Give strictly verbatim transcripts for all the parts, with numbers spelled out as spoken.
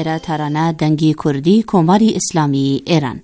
دایره ترانه دنگی کردی کماری اسلامی ایران.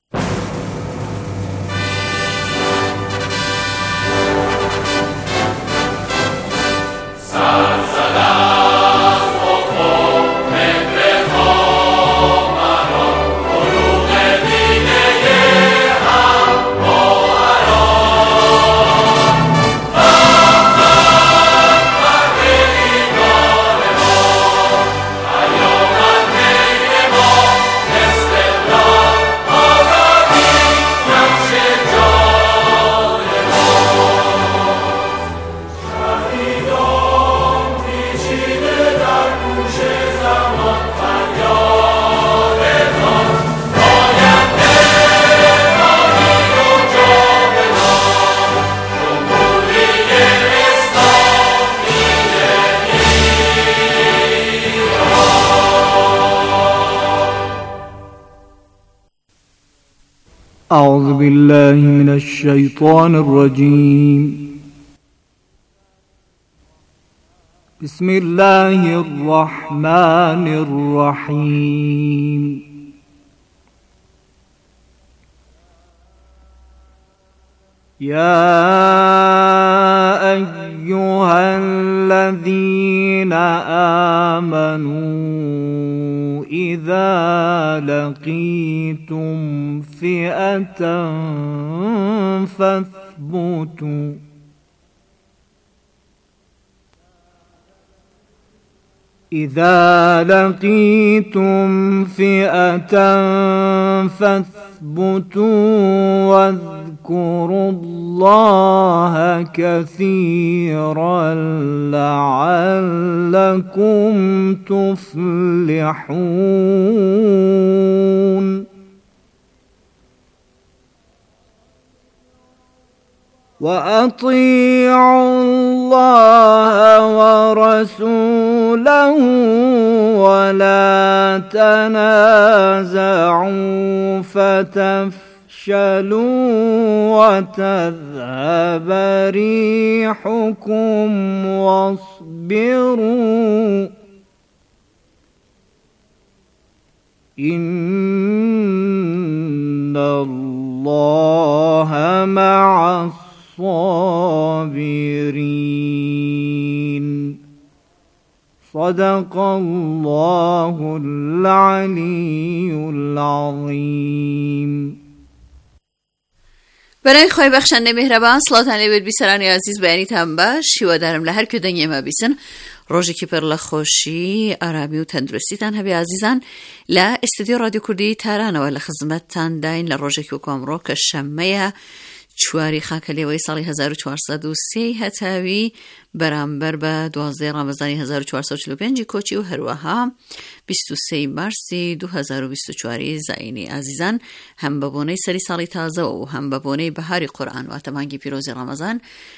أعوذ بالله من الشيطان الرجيم. بسم الله الرحمن الرحيم. يا أيها الذين آمنوا إذا لقيتم فئة فاثبتوا إذا لقيتم فئة فاثبتوا واذكروا الله كثيرا لعلكم تفلحون. وأطيعوا الله ورسوله ولا تنازعوا فتفشلوا وتذهب ريحكم واصبروا إن الله مع الصابرين. صدق الله العلی العظیم. برای خواهی بخشنده مهربان صلات علی بی سرانی عزیز بیانی تم باش و دارم لهر که دنگی ما بیسن روزی که پر لخوشی آرامی و تندرستی تن هبی عزیزان لا استودیو رادیو کردی ترانه و لخدمت تن داین لروزی که کامرو که شمه چواری خاکلیوی سالی هزار و چهارصد و سه هتاوی برانبر با دوازده رمضانی هزار و چهارصد و چهل و پنج کوچی و هروها بیست و سه مارسی دو هزار و بیست و چهار زاینی عزیزان هم ببونه سری سالی تازه و هم ببونه بهاری قرآن و تمانگی پیروز رمضان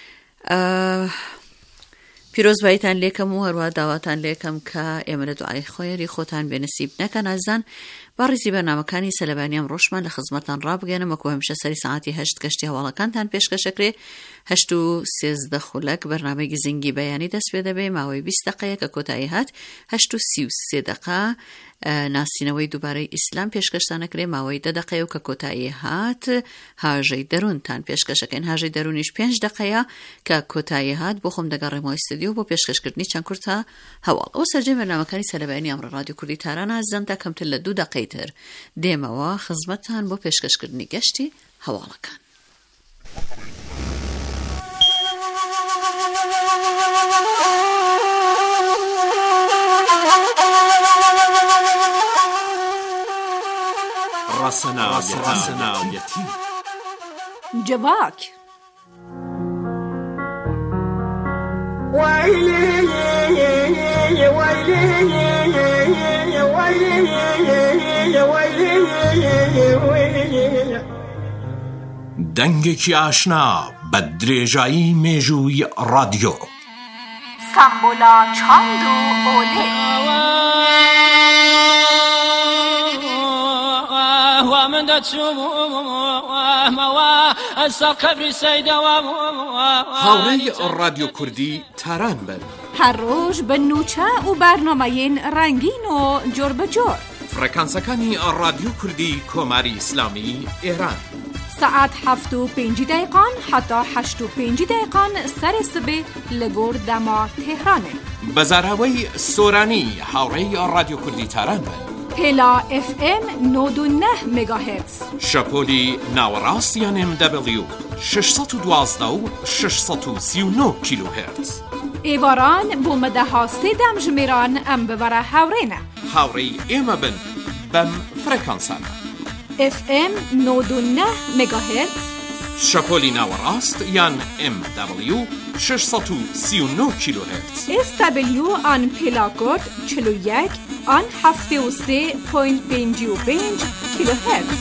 پیروز بایتان لیکم و هروا دعوتان لیکم که امر دعای خیری خوتان به نصیب نکن عزیزان بارزی برنامه‌کانی سلبانیم روشمان لخدمتتان را بگیرم و که همیشه سری ساعتی هشت کشتی حوالکانتان پیشکش کردم هشت و سیزده خلق برنامه گزینگی بیانی دست بده به ماوی بیست دقیقه که کوتاهی هات هشت و سی و سه دقیقه ناسینوی دوباره اسلام پیشکشتان کردم ماوی ده دقیقه که کوتاهی هات هاجی درون تان پیشکش کردن هاجی درونیش پنج دقیقه که کوتاهی هات بخوام دگر ما استودیو با پیشکش کردنی چند کرتا حوال او سرجه برنامه‌کانی سلبانی امر رادیو کردی ترانه عزیزان تا کم تل دو دقیقه تر دیما خدمتتان با پیشکش کردنی گشتی حوالکان. رسنایتی جواک دنگێکی ئاشنا بە درێژایی مێژووی رادیۆ سامبولا چاند و ئۆلێ من دەچوومەوە ئەسەر قەبری سەیدەوە. هاوڕێی رادیۆ کوردی تاران بن. هەر ڕۆژ بە نوچە و بەرنامەیەن ڕەنگین و جۆر بەجۆر. فرەکانسەکانی رادیۆ کوردی کۆماری ئیسلامی ئێران. سعات هەفت و پێنج دقیقان حتا هەشت و پێنج دقیقان سەر سبێ لە گۆر دەما تێهرانێ. بەزاراوەی سۆرانی هاوڕێی رادیۆ کوردی تاران بن. هێلا ئف ئێم نۆد و نە مێگاهێرتز. شەپۆلی ناوەڕاست یان ئێم دەبلیو شەشسەد و دوازدە و شەشسەد و سی و نۆ کیلۆهێرتز. ئێواران بۆ مەدەها سێدەم ژمێران ئەم ببەرە هاوڕێنە. هاوڕێی ئێمە بن بەم فرەکانسانە. ئف ئێم نۆد و نە مێگاهێرتز. شەپۆلی ناوەڕاست یان ئێم دەبلیو شەشسەد و سی و نۆ کیلۆهێرتز. ئێس دەبلیو ئان پێلاکۆت چل و یەک ئان هەفتێ و سێ پۆینت پێنج و پێنج کیلۆهێرتز.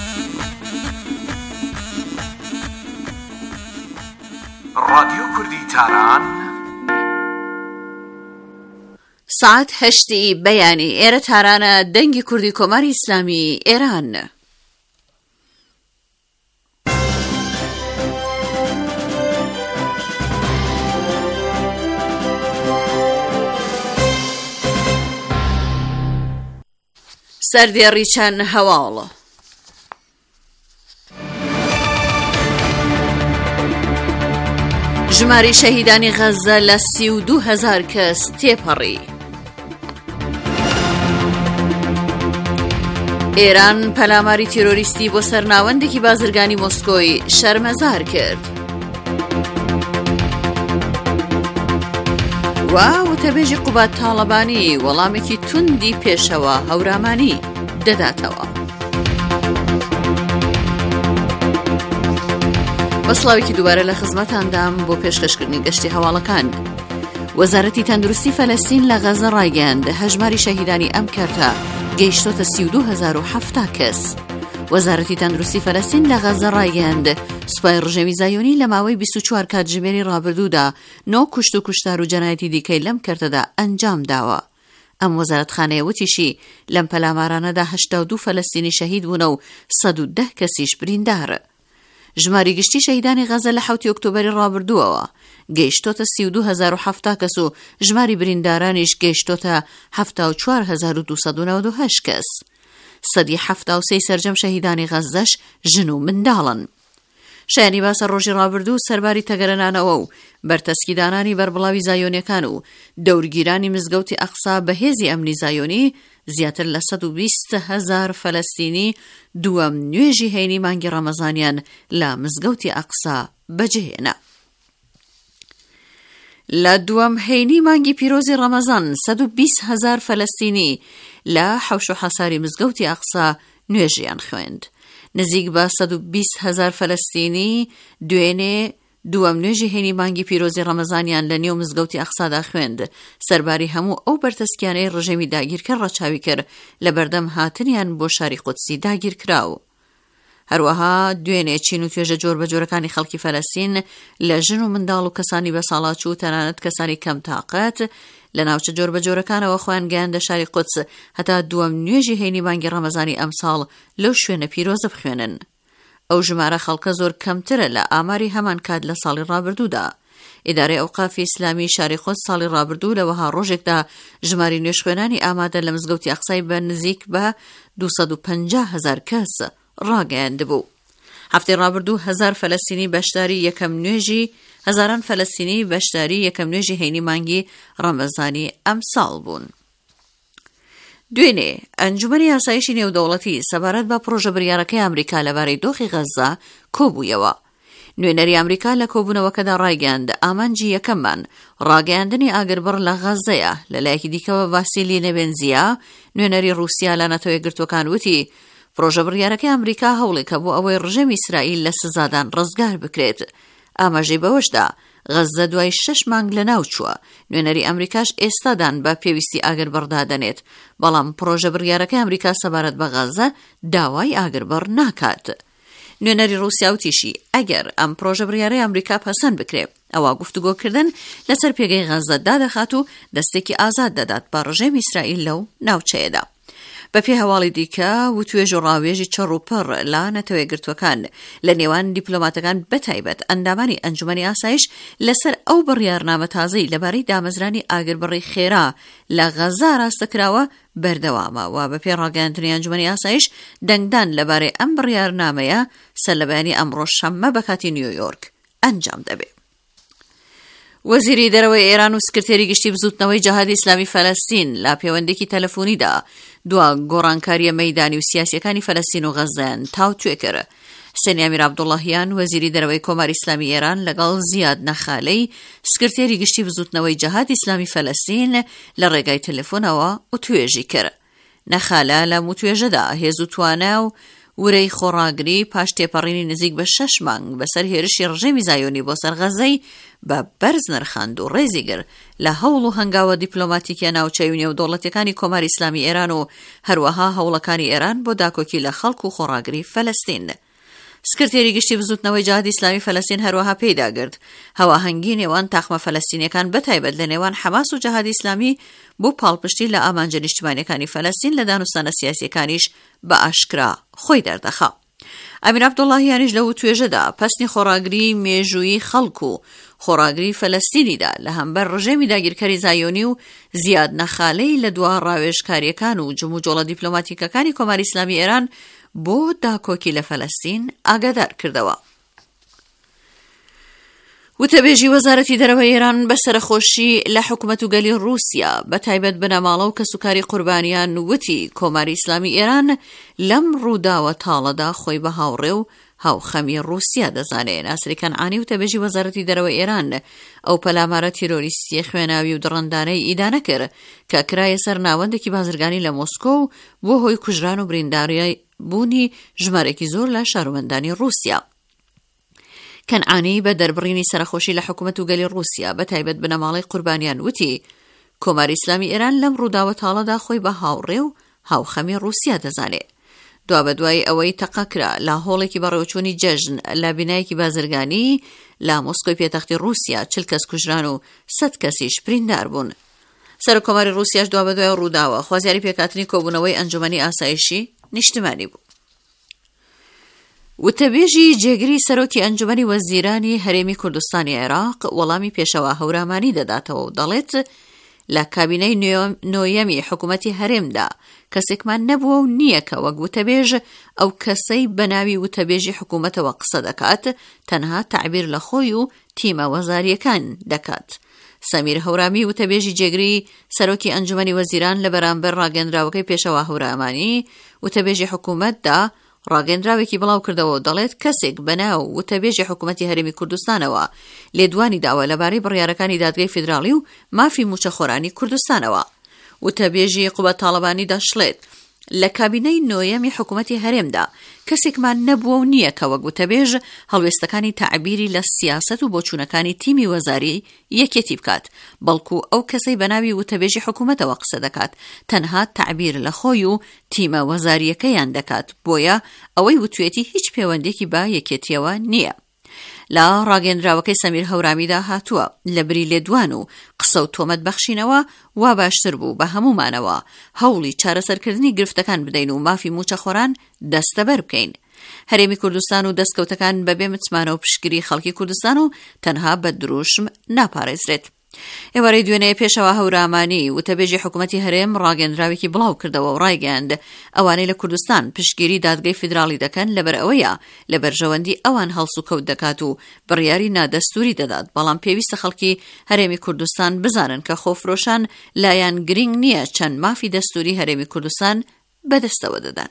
رادیۆ کوردی تاران ساعت هەشتی بەیانی ئێرە تارانە دەنگی کوردی کۆماری ئیسلامی ئێران. سەردێڕی چەند هەواڵ. ژماری شەهیدانی غەزە لە سی و دوو هەزار کەس تێپەڕی. ئێران پەلاماری تیرۆریستی بۆ سەرناوەندێکی بازرگانی مۆسکۆی شەرمەزار کرد. و وتەبێژی قوبات تاڵەبانی وەڵامێکی توندی پێشەوە هەورامانی دەداتەوە. بەسڵاوێکی دووبارە لە خزمەتاندام بۆ پێشکەشکردنی گەشتی هەواڵەکان. وەزارەتی تەندروستی فەلەستین لە غەزە ڕایگەیاند هەژماری شەهیدانی ئەم کەرتە گەیشتۆتە سی و دوو هەزار و هەفتا کەس. وەزارەتی تەندروستی فەلەستین لە غەزە ڕایگەیاند سوپای ڕژێمی زایۆنی لە ماوەی بیست و چوار کاتژمێری ڕابردوودا نۆ کوشت و کوشتار و جەنایەتی دیکەی لەم کەرتەدا ئەنجام داوە. ئەم وەزارەتخانەیە وتیشی لەم پەلامارانەدا هەشتا و دوو فەلەستینی شەهید بوون و سەد و دە کەسیش بریندار. ژماری گشتی شەهیدانی غەزە لە حوتی ئۆکتۆبەری ڕابردووەوە گەیشتۆتە سی و دوو هەزار و هەفتا کەس و ژماری بریندارانیش گەیشتۆتە هەفتا و چوار هەزار و دووسەد و نەوەت و هەشت کەس. سەدی هەفتا و سێی سەرجەم شەهیدانی غەزەش ژن و منداڵن. شایانی باسە ڕۆژی ڕابردوو سەرباری تەگەرەنانەوە و بەرتەسکیدانانی بەربڵاوی زایۆنیەکان و دەورگیرانی مزگەوتی ئەقسا بەهێزی ئەمنی زایۆنی زیاتر لە سەد و بیست هەزار فەلەستینی دووەم نوێژی هەینی مانگی ڕەمەزانیان لە مزگەوتی ئەقسا بەجێهێنا. لە دووەم هەینی مانگی پیرۆزی ڕەمەزان سەد و بیست هەزار فەلەستینی لە حەوش و حەساری مزگەوتی ئەقسا نوێژیان خوێند. نزیک بە سەد و بیست هەزار فەلەستینی دوێنێ دووەم نوێژی هێنی مانگی پیرۆزی ڕەمەزانیان لە نێو مزگەوتی ئەقسادا خوێند. سەرباری هەموو ئەو بەرتەسکیانەی ڕژێمی داگیرکە ڕەچاوی کرد لە بەردەم هاتنیان بۆ شاری قودسی داگیر کراو. هەروەها دوێنێ چین و توێژە جۆر بە جۆرەکانی خەڵکی فەلەستین لە ژن و منداڵ و کەسانی بەساڵات و تەنانەت کەسانی کەم تاقەت لە ناوچە جۆر بە جۆرەکانەوە خۆیان گەیاندە شاری قودس هەتا دووەم نوێژی هەینی مانگی ڕەمەزانی ئەمساڵ لەو شوێنە پیرۆزە بخوێنن. ئەو ژمارە خەڵکە زۆر کەمترە لە ئاماری هەمان کات لە ساڵی ڕابردوودا. ئیدارەی ئەوقافی ئیسلامی شاری قودس ساڵی ڕابردوو لەوەها ڕۆژێکدا ژماری نوێژخوێنانی ئامادە لە مزگەوتی ئەقسای بە نزیک بە دووسەد و پەنجا هەزار کەس ڕاگەیاندبوو. هەفتەی ڕابردوو هەزار فەلەستینی بەشداری یەکەم نوێژی هەزاران فەلەستینی بەشداری یەکەم نوێژی هەینی مانگی ڕەمەزانی ئەمساڵ بوون. دوێنێ ئەنجومەنی ئاسایشی نێودەوڵەتی سەبارەت بە پرۆژە بڕیارەکەی ئەمریکا لەبارەی دۆخی غەزە کۆبوویەوە. نوێنەری ئەمریکا لە کۆبوونەوەکەدا ڕایگەیاند ئامانجی یەکەممان ڕاگەیاندنی ئاگربڕ لە غەزەیە. لەلایەکی دیکەوە ڤاسیلی نەبێنزیا نوێنەری رووسیا لە ناتۆ یەکگرتووەکان وتی پرۆژە بڕیارەکەی ئەمریکا هەوڵێکە بۆ ئەوەی ڕژێمی ئیسرائیل لە سزادان ڕزگار بکرێت. ئاماژەی بەوەشدا غەزە دوای شەش مانگ لە ناو چووە. نوێنەری ئەمریکاش ئێستادان بە پێویستی ئاگربڕدا دەنێت، بەڵام پرۆژە بڕیارەکەی ئەمریکا سەبارەت بە غەزە داوای ئاگربڕ ناکات. نوێنەری رووسیا وتیشی ئەگەر ئەم پرۆژە بڕیارەی ئەمریکا پەسەند بکرێت ئەوە گفتوگۆکردن لەسەر پێگەی غەزە دادەخات و دەستێکی ئازاد دەدات بە ڕژێمی ئیسرائیل لەو ناوچەیەدا. بەپێی هەواڵی دیکە و توێژ و ڕاوێژی چڕوپڕ لە نەتەوەی گرتوەکان لە نێوان دیپلۆماتەکان بەتایبەت ئەندامانی ئەنجومەنی ئاسایش لەسەر ئەو بڕیارنامە تازەی لەبارەی دامەزرانی ئاگربڕی خێرا لە غەزا ڕاستەکراوە بەردەوامە و بەپێی ڕاگەیاندنی ئەنجومەنی ئاسایش دەنگدان لەبارەی ئەم بڕیارنامەیە سەرلەبەیانی ئەمڕۆ شەممە بە کاتی نیویۆرک ئەنجام دەبێت. وەزیری دەرەوەی ئێران و سکرتێری گشتی بزوتنەوەی جەهادی ئیسلامی فەلەستین لە پەیوەندێکی تەلەفۆنیدا دوا گۆڕانکاریە مەیدانی و سیاسیەکانی فەلەستین و غەزایان تاو توێ کرد. حسێن ئەمیر عەبدوڵڵاهیان وەزیری دەرەوەی کۆماری ئیسلامی ئێران لەگەڵ زیاد نەخالەی سکرتێری گشتی بزوتنەوەی جەهادی ئیسلامی فەلەستین لە ڕێگای تەلەفۆنەوە و توێژی کرد. نەخالە لە موتوێژەدا هێز و توانە و ورەی خۆڕاگری پاش تێپەڕینی نزیک بە شەش مانگ بەسەر هێرشی ڕژێمی زایۆنی بۆ سەر غەزەی بە بەرز نرخاند و ڕێزی گر لە هەوڵ و هەنگاوە دیپلۆماتیکیە ناوچەی نێودەوڵەتیەکانی کۆماری ئیسلامی ئێران و هەروەها هەوڵەکانی ئێران بۆ داکۆکی لە خەڵک و خۆڕاگری فەلەستین. سکرتێری گشتی بزوتنەوەی جەهادی ئیسلامی فەلەستین هەروەها پێداگرت هەواهەنگی نێوان تاخمە فەلەستینیەکان بەتایبەت لە نێوان حەماس و جەهادی ئیسلامی بۆ پاڵپشتی لە ئامانجە نیشتیمانیەکانی فەلەستین لە دانوستانە سیاسیەکانیش بە ئاشکرا خۆی دەردەخا. ئەمیر عەبدوڵڵاهیانیش لەو توێژەدا پەسنی خۆڕاگری مێژووی خەڵک و خۆڕاگری فەلەستینیدا لە هەمبەر ڕژێمی داگیرکەری زایۆنی و زیاد نەخالەی لە دوا ڕاوێژکاریەکان و جموجۆڵە دیپلۆماتیکەکانی کۆماری ئیسلامی ئێران بۆ داکۆکی لە فەلەستین ئاگادار کردەوە. وتەبێژی وەزارەتی دەرەوەی ئێران بەسەرخۆشی لە حکومەت و گەلی رووسیا بەتایبەت بنەماڵە و کەسوکاری قوربانیان وتی کۆماری ئیسلامی ئێران لەم ڕووداوە تاڵەدا خۆی بە هاوڕێ و هاوخەمی رووسیا دەزانێت. ناسری کەنعانی وتەبێژی وەزارەتی دەرەوەی ئێران ئەو پەلامارە تیرۆریستی خوێناوی و دڕندانەی ئیدانە کرد کە کرایە سەر ناوەندێکی بازرگانی لە مۆسکۆ و بۆ هۆی کوژران و برینداری بوونی ژمارێکی زۆر لە شارۆمەندانی رووسیا. کەنعانی بە دەربڕینی سەرخۆشی لە حکومەت و گەلی رووسیا بەتایبەت بنەماڵەی قوربانیان وتی کۆماری ئیسلامی ئێران لەم ڕووداوە تاڵەدا خۆی بە هاوڕێ و هاوخەمی رووسیا دەزانێت. دوا بە دوای ئەوەی تەقەکرا لە هۆڵێکی بەڕێوەچوونی جەژن لە بینایەکی بازرگانی لە مۆسکۆی پێتەختی رووسیا چل کەس کوژران و سەد کەسیش بریندار بوون. سەر کۆماری رووسیاش دوا بە دوای ڕووداوە خوازیاری پێکاتنی کۆبوونەوەی ئەنجومەنی ئاسایشی نیشتیمانی بوو. وتەبێژی جێگری سەرۆکی ئەنجومەنی وەزیرانی هەرێمی کوردستانی عێراق وەڵامی پێشەوە هەورامانی دەداتەوە و دەڵێت لە کابینەی نۆیەمی حکوومەتی هەرێمدا کەسێکمان نەبووە و نییە کە وەک وتەبێژ ئەو کەسەی بەناوی وتەبێژی حکوومەتەوە قسە دەکات تەنها تعبیر لە خۆی و تیمە وەزاریەکان دەکات. سەمیر هەورامی وتەبێژی جێگری سەرۆکی ئەنجومەنی وەزیران لە بەرامبەر ڕاگەندراوەکەی پێشەوە هەورامانی وتەبێژی حکوومەتدا ڕاگەندراوێکی بڵاو کردەوە و دەڵێت کەسێک بەناو وتەبێژی حکوومەتی هەرێمی کوردستانەوە لێدوانی داوە لەبارەی بڕیارەکانی دادگای فیدراڵی و مافی موچەخۆرانی کوردستانەوە. وتەبێژی قوبەت تاڵەبانی دەشڵێت لە کابینەی نۆیەمی حکوومەتی هەرێمدا کەسێکمان نەبووە و نییە کە وەک وتەبێژ هەڵوێستەکانی تعبیری لە سیاسەت و بۆچوونەکانی تیمی وەزاری یەکێتی بکات، بەڵکو ئەو کەسەی بەناوی وتەبێژی حکوومەتەوە قسە دەکات تەنها تعبیر لە خۆی و تیمە وەزاریەکەیان دەکات، بۆیە ئەوەی وتوێتی هیچ پەیوەندێکی بە یەکێتیەوە نییە. لە ڕاگەندراوەکەی سەمیر هەورامیدا هاتووە لە بری لێدوان و قسە و تۆمەت بەخشینەوە وا باشتر بوو بە هەمومانەوە هەوڵی چارەسەرکردنی گرفتەکان بدەین و مافی موچەخۆران دەستەبەر بکەین. هەرێمی کوردستان و دەستکەوتەکان بەبێ متمانە و پشگیری خەڵکی کوردستان و تەنها بە دروشم ناپارێزرێت. ئێوارەی دوێنەیە پێشەوە هەورامانی وتەبێژی حکوومەتی هەرێم ڕاگەندراوێکی بڵاو کردەوە و ڕایگەاند ئەوانەی لە کوردستان پشگیری دادگای فیدراڵی دەکەن لەبەر ئەوەیە لە بەرژەوەندی ئەوان هەڵس و کەوت دەکات و بڕیاری نادەستوری دەدات، بەڵام پێویستە خەڵکی هەرێمی کوردستان بزانن کە خۆفرۆشان لایەن گرنگ نییە چەند مافی دەستوری هەرێمی کوردستان بەدەستەوە دەدەن.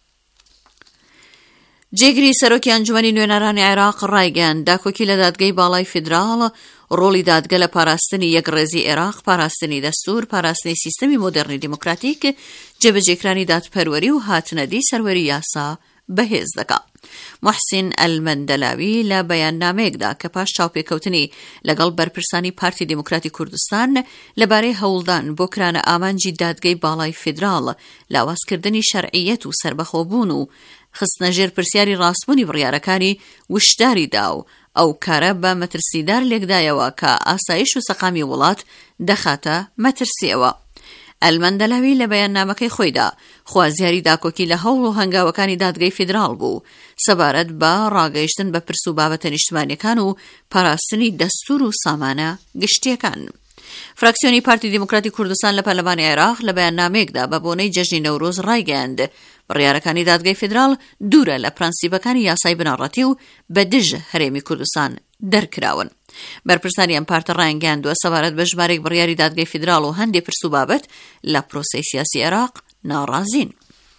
جێگری سەرۆکی ئەنجومەنی نوێنەرانی عێراق ڕایگەاند داکۆکی لە دادگای باڵای فیدراڵ ڕۆڵی دادگە لە پاراستنی یەکڕێزی عێراق، پاراستنی دەستور، پاراستنی سیستەمی مۆدێرنی دیموکراتیک، جێبەجێکرانی دادپەروەری و هاتنەدی سەروەری یاسا بەهێز دەکات. محسین ئەلمەندەلاوی لە بەیاننامەیەکدا کە پاش چاوپێکەوتنی لەگەڵ بەرپرسانی پارتی دیموکراتی کوردستان لەبارەی هەوڵدان بۆ کرانە ئامانجی دادگای باڵای فیدراڵ لاوازکردنی شەرعیەت و سربەخۆبوون و خستنەژێر پرسیاری ڕاستبوونی بڕیارەکانی وشداری دا و ئەو کارە بە مەترسیدار لێکدایەوە کە ئاسایش و سەقامی وڵات دەخاتە مەترسیەوە. ئەلمەندەلاوی لە بەیاننامەکەی خۆیدا خوازیاری داکۆکی لە هەوڵ و هەنگاوەکانی دادگای فیدراڵ بوو سەبارەت بە ڕاگەیشتن بە پرس و بابەتە نیشتمانیەکان و پاراستنی دەستور و سامانە گشتیەکان. فراکسیۆنی پارتی دیموکراتی کوردستان لە پەرلەمانی عێراق لە بەیاننامەیەکدا بە بۆنەی جەژنی نەورۆز ڕایگەیاند بڕیارەکانی دادگای فیدراڵ دوورە لە پرەنسیبەکانی یاسای بنەڕەتی و بە دژ هەرێمی کوردستان دەرکراون. بەرپرسانی ئەم پارتە ڕایگەیاندووە سەبارەت بە ژمارەیەک بڕیاری دادگای فیدراڵ و هەندێک پرس و بابەت لە پرۆسەی سیاسی عێراق ناڕازین.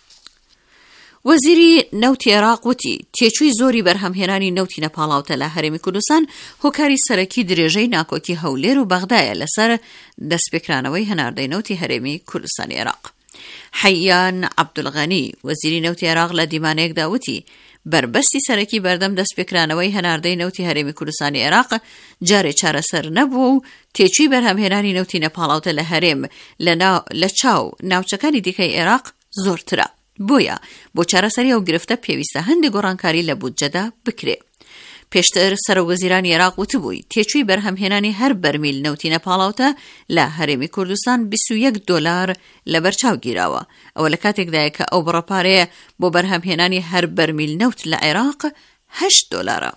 وەزیری نەوتی عێراق وتی تێچووی زۆری بەرهەمهێنانی نەوتی نەپاڵاوتە لە هەرێمی کوردستان هۆکاری سەرەکی درێژەی ناکۆکی هەولێر و بەغدایە لەسەر دەستپێکرانەوەی هەناردەی نەوتی هەرێمی کوردستانی عێراق. حەیان عەبدولغەنی وەزیری نەوتی عێراق لە دیمانەیەکدا وتی بربەستی سەرەکی بەردەم دەستپێکرانەوەی هەناردەی نەوتی هەرێمی کوردستانی عێراق جارێ چارەسەر نەبووە و تێچووی بەرهەمهێنانی نەوتی نەپاڵاوتە لە هەرێم لە چاو ناوچەکانی دیکەی عێراق زۆرترە. بۆیە بۆ چارەسەری ئەو گرفتە پێویستە هەندێک گۆڕانکاری لە بودجەدا بکرێ. پێشتر سەرۆکوەزیرانی عێراق وتبووی تێچووی بەرهەمهێنانی هەر بەرمیل نەوتی نەپاڵاوتە لە هەرێمی کوردستان بیست و یەک دۆلار لە بەرچاو گیراوە. ئەوە لە کاتێکدایە کە ئەو بڕەپارەیە بۆ بەرهەمهێنانی هەر بەرمیل نەوت لە عێراق هەشت دۆلارە.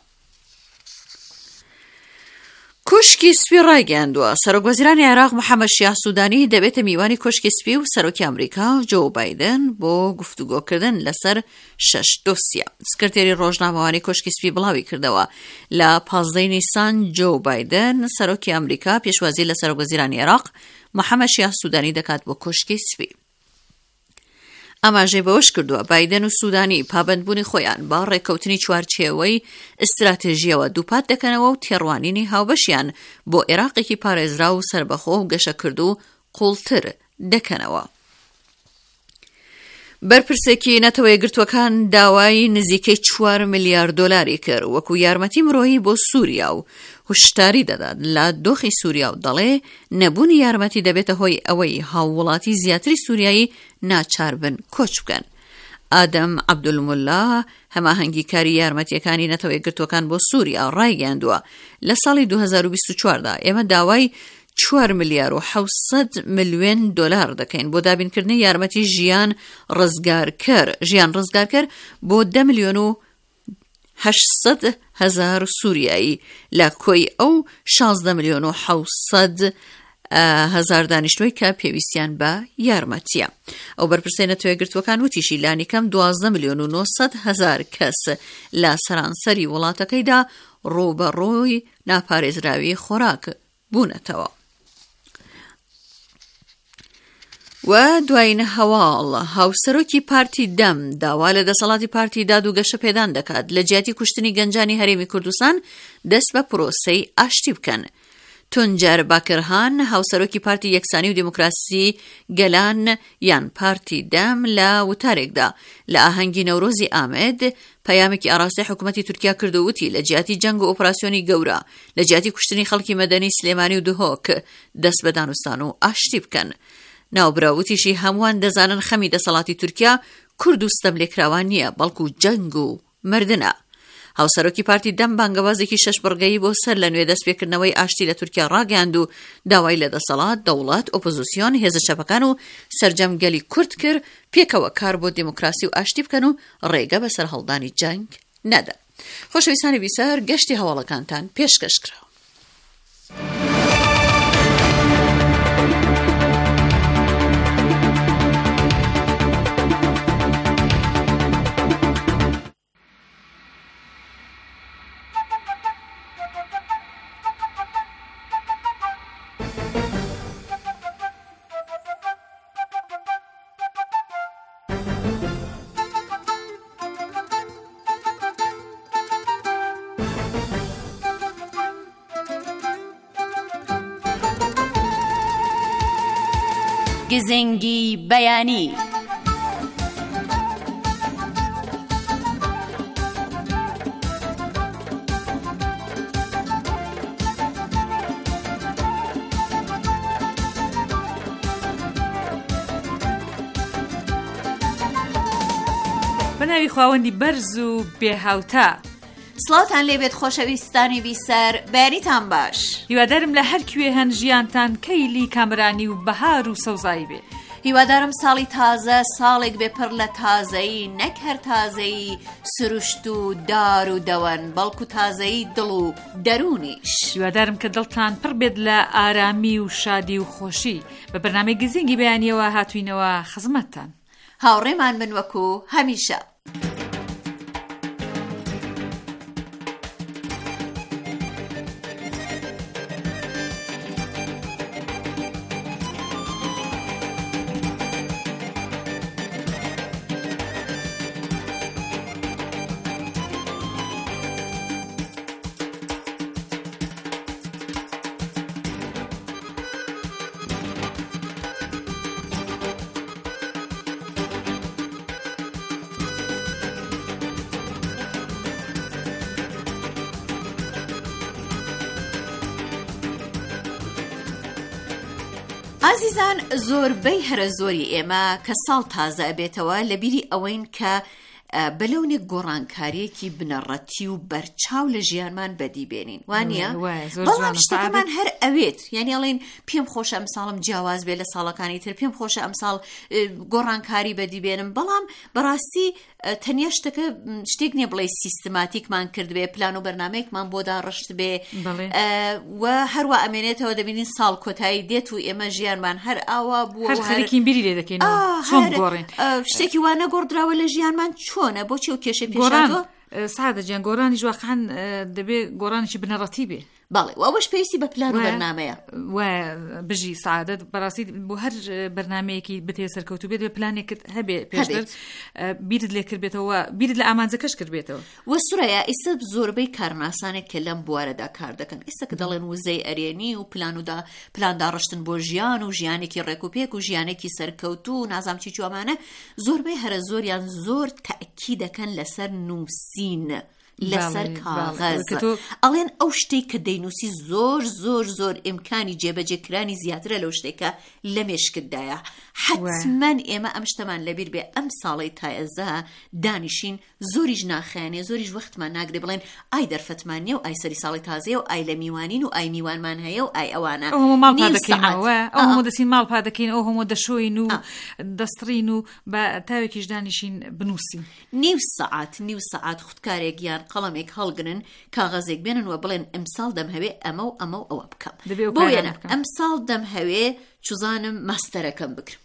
کوشکی سپی ڕایگەیاندووە سەرۆکوەزیرانی عێراق محەممەد شیاع سوودانی دەبێتە میوانی کوشکی سپی و سەرۆکی ئەمریکا جۆ بایدن بۆ گفتوگۆکردن لەسەر شەش دۆسیە. سکرتێری ڕۆژنامەوانی کوشکی سپی بڵاوی کردەوە لە پازدەی نیسان جۆ بایدن سەرۆکی ئەمریکا پێشوازی لە سەرۆکوەزیرانی عێراق محەممەد شیاع سوودانی دەکات بۆ کوشکی سپی. ئاماژەی بەوەش کردووە بایدن و سوودانی پابەندبوونی خۆیان با ڕێککەوتنی چوارچێوەی استراتێژیەوە دووپات دەکەنەوە و تێڕوانینی هاوبەشیان بۆ عێراقێکی پارێزرا و سربەخۆ و گەشەکرد و قوڵتر دەکەنەوە. بەرپرسێکی نەتەوە یەکگرتووەکان داوای نزیکەی چوار ملیارد دۆلاری کرد وەکو یارمەتی مرۆیی بۆ سووریا و هشداری دەدات لە دۆخی سووریا و دەڵێ نەبوونی یارمەتی دەبێتە هۆی ئەوەی هاووڵاتی زیاتری سووریایی ناچار بن کۆچ بکەن. ئادەم عەبدولمولا هەماهەنگیکاری یارمەتیەکانی نەتەوە یەکگرتووەکان بۆ سووریا ڕایگەیاندووە لە ساڵی دوو هەزار و بیست و چواردا ئێمە داوای چوار ملیار و حەوت ملیۆن دۆلار دەکەین بۆ دابینکردنی یارمەتی ژیان ڕزگارکەر ژیان ڕزگارکەر بۆ دە ملیۆن و هەشت هەزار سووریایی لە کۆی ئەو شانزدە ملیۆن و حەوت هەزار دانیشتووی کە پێویستیان بە یارمەتیە. ئەو بەرپرسەی نەتەوە یەکگرتووەکان وتیشی لانیکەم دوازدە ملیۆن و نۆسەد هەزار کەس لە سەرانسەری وڵاتەکەیدا ڕووبەڕووی ناپارێزراوی خۆراک بوونەتەوە. و دوایینە هەواڵ هاوسەرۆکی پارتی دەم داوا لە دەسەڵاتی پارتی داد و گەشە پێدان دەکات لە جیاتی کوشتنی گەنجانی هەرێمی کوردستان دەست بە پرۆسەی ئاشتی بکەن. تونجار باکرهان هاوسەرۆکی پارتی یەکسانی و دیموکراسی گەلان یان پارتی دەم لە وتارێکدا لە ئاهەنگی نەورۆزی ئامێد پەیامێکی ئاڕاستەی حکوومەتی تورکیا کردووتی لە جیاتی جەنگ و ئۆپراسیۆنی گەورە لە جیاتی کوشتنی خەڵکی مەدەنی سلێمانی و دهۆک دەست بە دانوستان و ئاشتی بکەن. ناوبراوتیشی هەمووان دەزانن خەمی دەسەڵاتی تورکیا کورد و ستەملێکراوان نییە بەڵکو جەنگ و مردنە. هاوسەرۆکی پارتی دەم بانگەوازێکی شەش بڕگەیی بۆ سەر لە نوێ دەستپێکردنەوەی ئاشتی لە تورکیا ڕاگەیاند و داوای لە دەسەڵات دەوڵات ئۆپۆزیسیۆن هێزە چەپەکان و سەرجەمگەلی کورد کرد پێکەوە کار بۆ دیموکراسی و ئاشتی بکەن و ڕێگە بەسەر هەڵدانی جەنگ نەدەن. خۆشەویستانی بیسەر گەشتی هەواڵەکانتان پێشکەش کرا. گزنگی بەیانی. بەناوی خواوەندی بەرز و بێهاوتا سڵاوتان لێبێت خۆشەویستانی بیسەر، بەیانیتان باش. هیوادارم لە هەر کوێ هەن ژیانتان کەیلی کامرانی و بەهار و سەوزایی بێ. هیوادارم ساڵی تازە ساڵێک بێ پڕ لە تازەیی، نەک هەر تازەیی سروشت و دار و دەوەن، بەڵکو تازەیی دڵ و دەرونیش. هیوادارم کە دڵتان پڕ بێت لە ئارامی و شادی و خۆشی. بە بەرنامەی گزینگی بەیانیەوە هاتوینەوە خزمەتتان. هاوڕێمان من وەکو هەمیشە. عزیزان، زۆربەی هەرە زۆری ئێمە کە ساڵ تازە ئەبێتەوە لە بیری ئەوەین کە بەلەونێک گۆڕانکاریەکی بنەڕەتی و بەرچاو لە ژیانمان بەدی بێنین، وانە؟ بەڵام شتەکەمان هەر ئەوێت، یعنی ئەڵێن پێم خۆشە ئەم ساڵم جیاواز بێ لە ساڵەکانی تر، پێم خۆشە ئەم ساڵ گۆڕانکاری بەدی بێنم، بەڵام بەڕاستی تەنیا شتەکە شتێک نییە بڵێ سیستماتیکمان کرد بێ، پلان و بەرنامەیەکمان بۆ داڕشت بێ و هەروە ئەمێنێتەوە دەبینین ساڵ کۆتایی دێت و ئێمە ژیانمان هەر ئاوا بووە، هەر خەریکین بیری لێ دەکەین چۆن گۆڕین شتێکی وانە گۆڕدراوە لە ژیانمان چۆنە، بۆچی و کێشەی پێشاتۆ؟ سادە جیان گۆڕانی ژواقعان دەبێت گۆڕانێکی بنەڕەتی بێ. باڵێ ئەوەش پێویستی بە پلان و بەرنامەیە و بژی سعادەت بەڕاستی بۆ هەر بەرنمەیەکی بتێ سەرکەوتو بێت بە پلانێکت هەبێ پێشتر بیرت لێ کرد بێتەوە، بیرت لە ئامانجەکەش کرد بێتەوە. وە سورەیە ئێستا زۆربەی کارناسانێک کە لەم بوارەدا کار دەکەن، ئێستا کە دەڵێن وزەی ئەرێنی و پلانودا پلان داڕشتن بۆ ژیان و ژیانێکی ڕێکوپێک و ژیانێکی سەرکەوتو و نازام چی چوامانە، زۆربەی هەرە زۆریان زۆر تەئکید دەکەن لەسەر نووسین، لەسەر کاغەز، ئەڵێن ئەو شتێک کە دەینووسی زۆر زۆر زۆر ئیمکانی جێبەجێکرانی زیاترە لەو شتێکە لە مێشکتدایە. حتمەن ئێمە ئەم شتەمان لەبیر بێ ئەم ساڵی تایەزە دانیشین زۆریش ناخیانێ، زۆریش وەختمان ناگرێ بڵێن ئای دەرفەتمانیە و ئای سەری ساڵی تازەیە و ئای لە میوانین و ئای میوانمان هەیە و ئای ئەوانە ماڵ پادەکەینەوە، ئەو هەموو دەچین ماڵ پادەکەین، ئەو هەموو دەشۆین و دەستڕین و بە تاوێکیش دانیشین بنووسین. نیو سەعات نیو سەعات خودکارێکیان قەڵەمێک هەڵگرن کاغەزێک بێنن و بڵێن ئەمساڵ دەمهەوێ ئەمە و ئەمە و ئەوە بکەم، بۆیە ئەمساڵ دەمهەوێ چوزانم ماستەرەکەم بکرم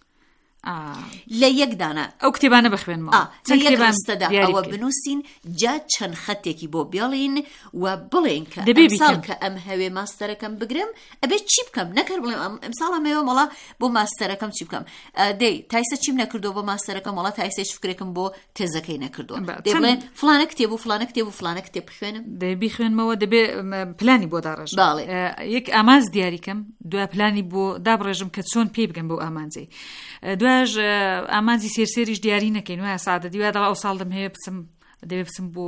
لە یەک دانە ئەو کتێبانە بخوێنمەوە، لە یەک ڕستەدا ئەوە بنووسین، جا چەند خەتێکی بۆ بێڵین و بڵێن کە ئەمساڵ کە ئەم هەوێ ماستەرەکەم بگرم ئەبێت چی بکەم، نەکەر بڵێم ئەمساڵ ئەمەوە مەڵا بۆ ماستەرەکەم چی بکەم، دەی تایسە چیم نەکردو بۆ ماستەرەکەم، وڵا تایسەش فکرێکم بۆ تێزەکەی نەکردووە، دەی بڵێن فلانە کتێب و فلانە کتێب و فلانە کتێب بخوێنم، دەی بیخوێنمەوە، دەبێ پلانی بۆ داڕێژم، باڵێ یەک ئامانج دیاریکەم، دوای پلانی بۆ دابڕێژم کە چۆن پێی بگەم بۆ ئامانجەی، دوایش ئامانجی سێرسێریش دیاری نەکەین، وایە سادە دیوای دەڵا ئەو ساڵ دەم هەیە بچم دەبێ بچم بۆ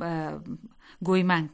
گۆی مانگ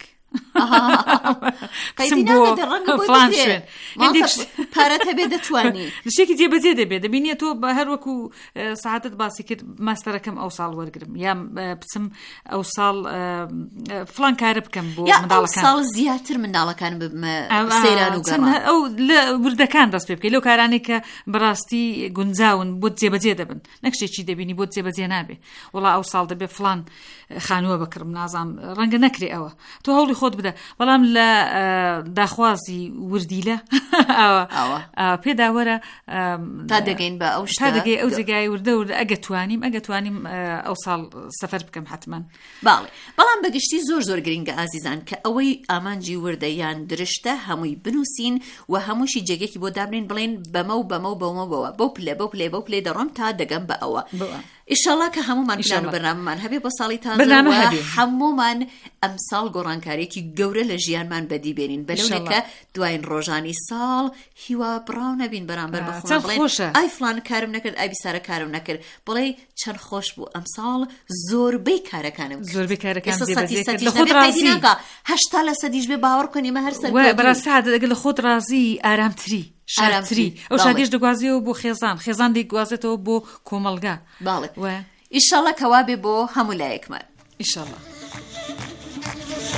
پارەت هەبێ دەتوانی شتێکی جێبەجێ دەبێت، دەبینێت تۆ بە هەر وەکو ساعتت باسی کرد ماستەرەکەم ئەو ساڵ وەرگرم، یا بچم ئەو ساڵ فلان کارە بکەم بۆ منداڵەکان، ساڵ زیاتر منداڵەکان سەیران و گەڕان، ئەو لە وردەکان دەست پێ بکەیت، لەو کارانێک کە بەڕاستی گونجاون بۆ جێبەجێ دەبن، نەک شتێکی دەبینی بۆ جێبەجێ نابێ، وڵا ئەو ساڵ دەبێ فلان خانووە بکڕم، نازام ڕەنگە نەکرێ ئەوە، تۆ هەوڵی خۆت بدە، بەڵام لە داخوازی وردیلە پێداوەرە تا دەگەین بە ئەو تا دەگەی ئەو جێگای وردە وردە ئەگە توانیم ئەگە توانیم ئەو ساڵ سەفەر بکەم حتمەن. باڵێ بەڵام بەگشتی زۆر زۆر گرنگە ئازیزان کە ئەوەی ئامانجی وردە یان درشتە هەمووی بنووسین و هەمووشی جێگێکی بۆ دابنین بڵێن بەمە و بەمە و بەومە بەوە بەو پلێ بەو پلێ بەو پلێ دەڕۆم تا دەگەم بە ئەوە. ئیشەڵا کە هەمومان پلان و بەرنامەمان هەبێ بۆ ساڵی تازە هەمومان ئەم ساڵ گۆڕانکاریەکی گەورە لە ژیانمان بەدی بێنین بەلەونێکە دوایین ڕۆژانی ساڵ هیوا بڕاو نەبین بەرامبەر بە خۆمان بڵێن ئای فلان کارم نەکرد ئای بیسارە کارم نەکرد، بڵێ چەند خۆش بوو ئەم ساڵ زۆربەی کارەکانم زۆربەی کارەکان لە خۆت ڕازی ناکە هەشتا لە سەدیش بێ باوەڕ بکەنی مە هەر سەر بەڕاستی ئەگەر لە خۆت ڕازی ئارامتری شارتری ئەو شادێش دەگوازیەوە بۆ خێزان خێزان دەیگوازێتەوە بۆ کۆمەڵگا. باڵێ ئیشەڵا کەوا بێ بۆ هەموو لایەکمان ئیشەڵا.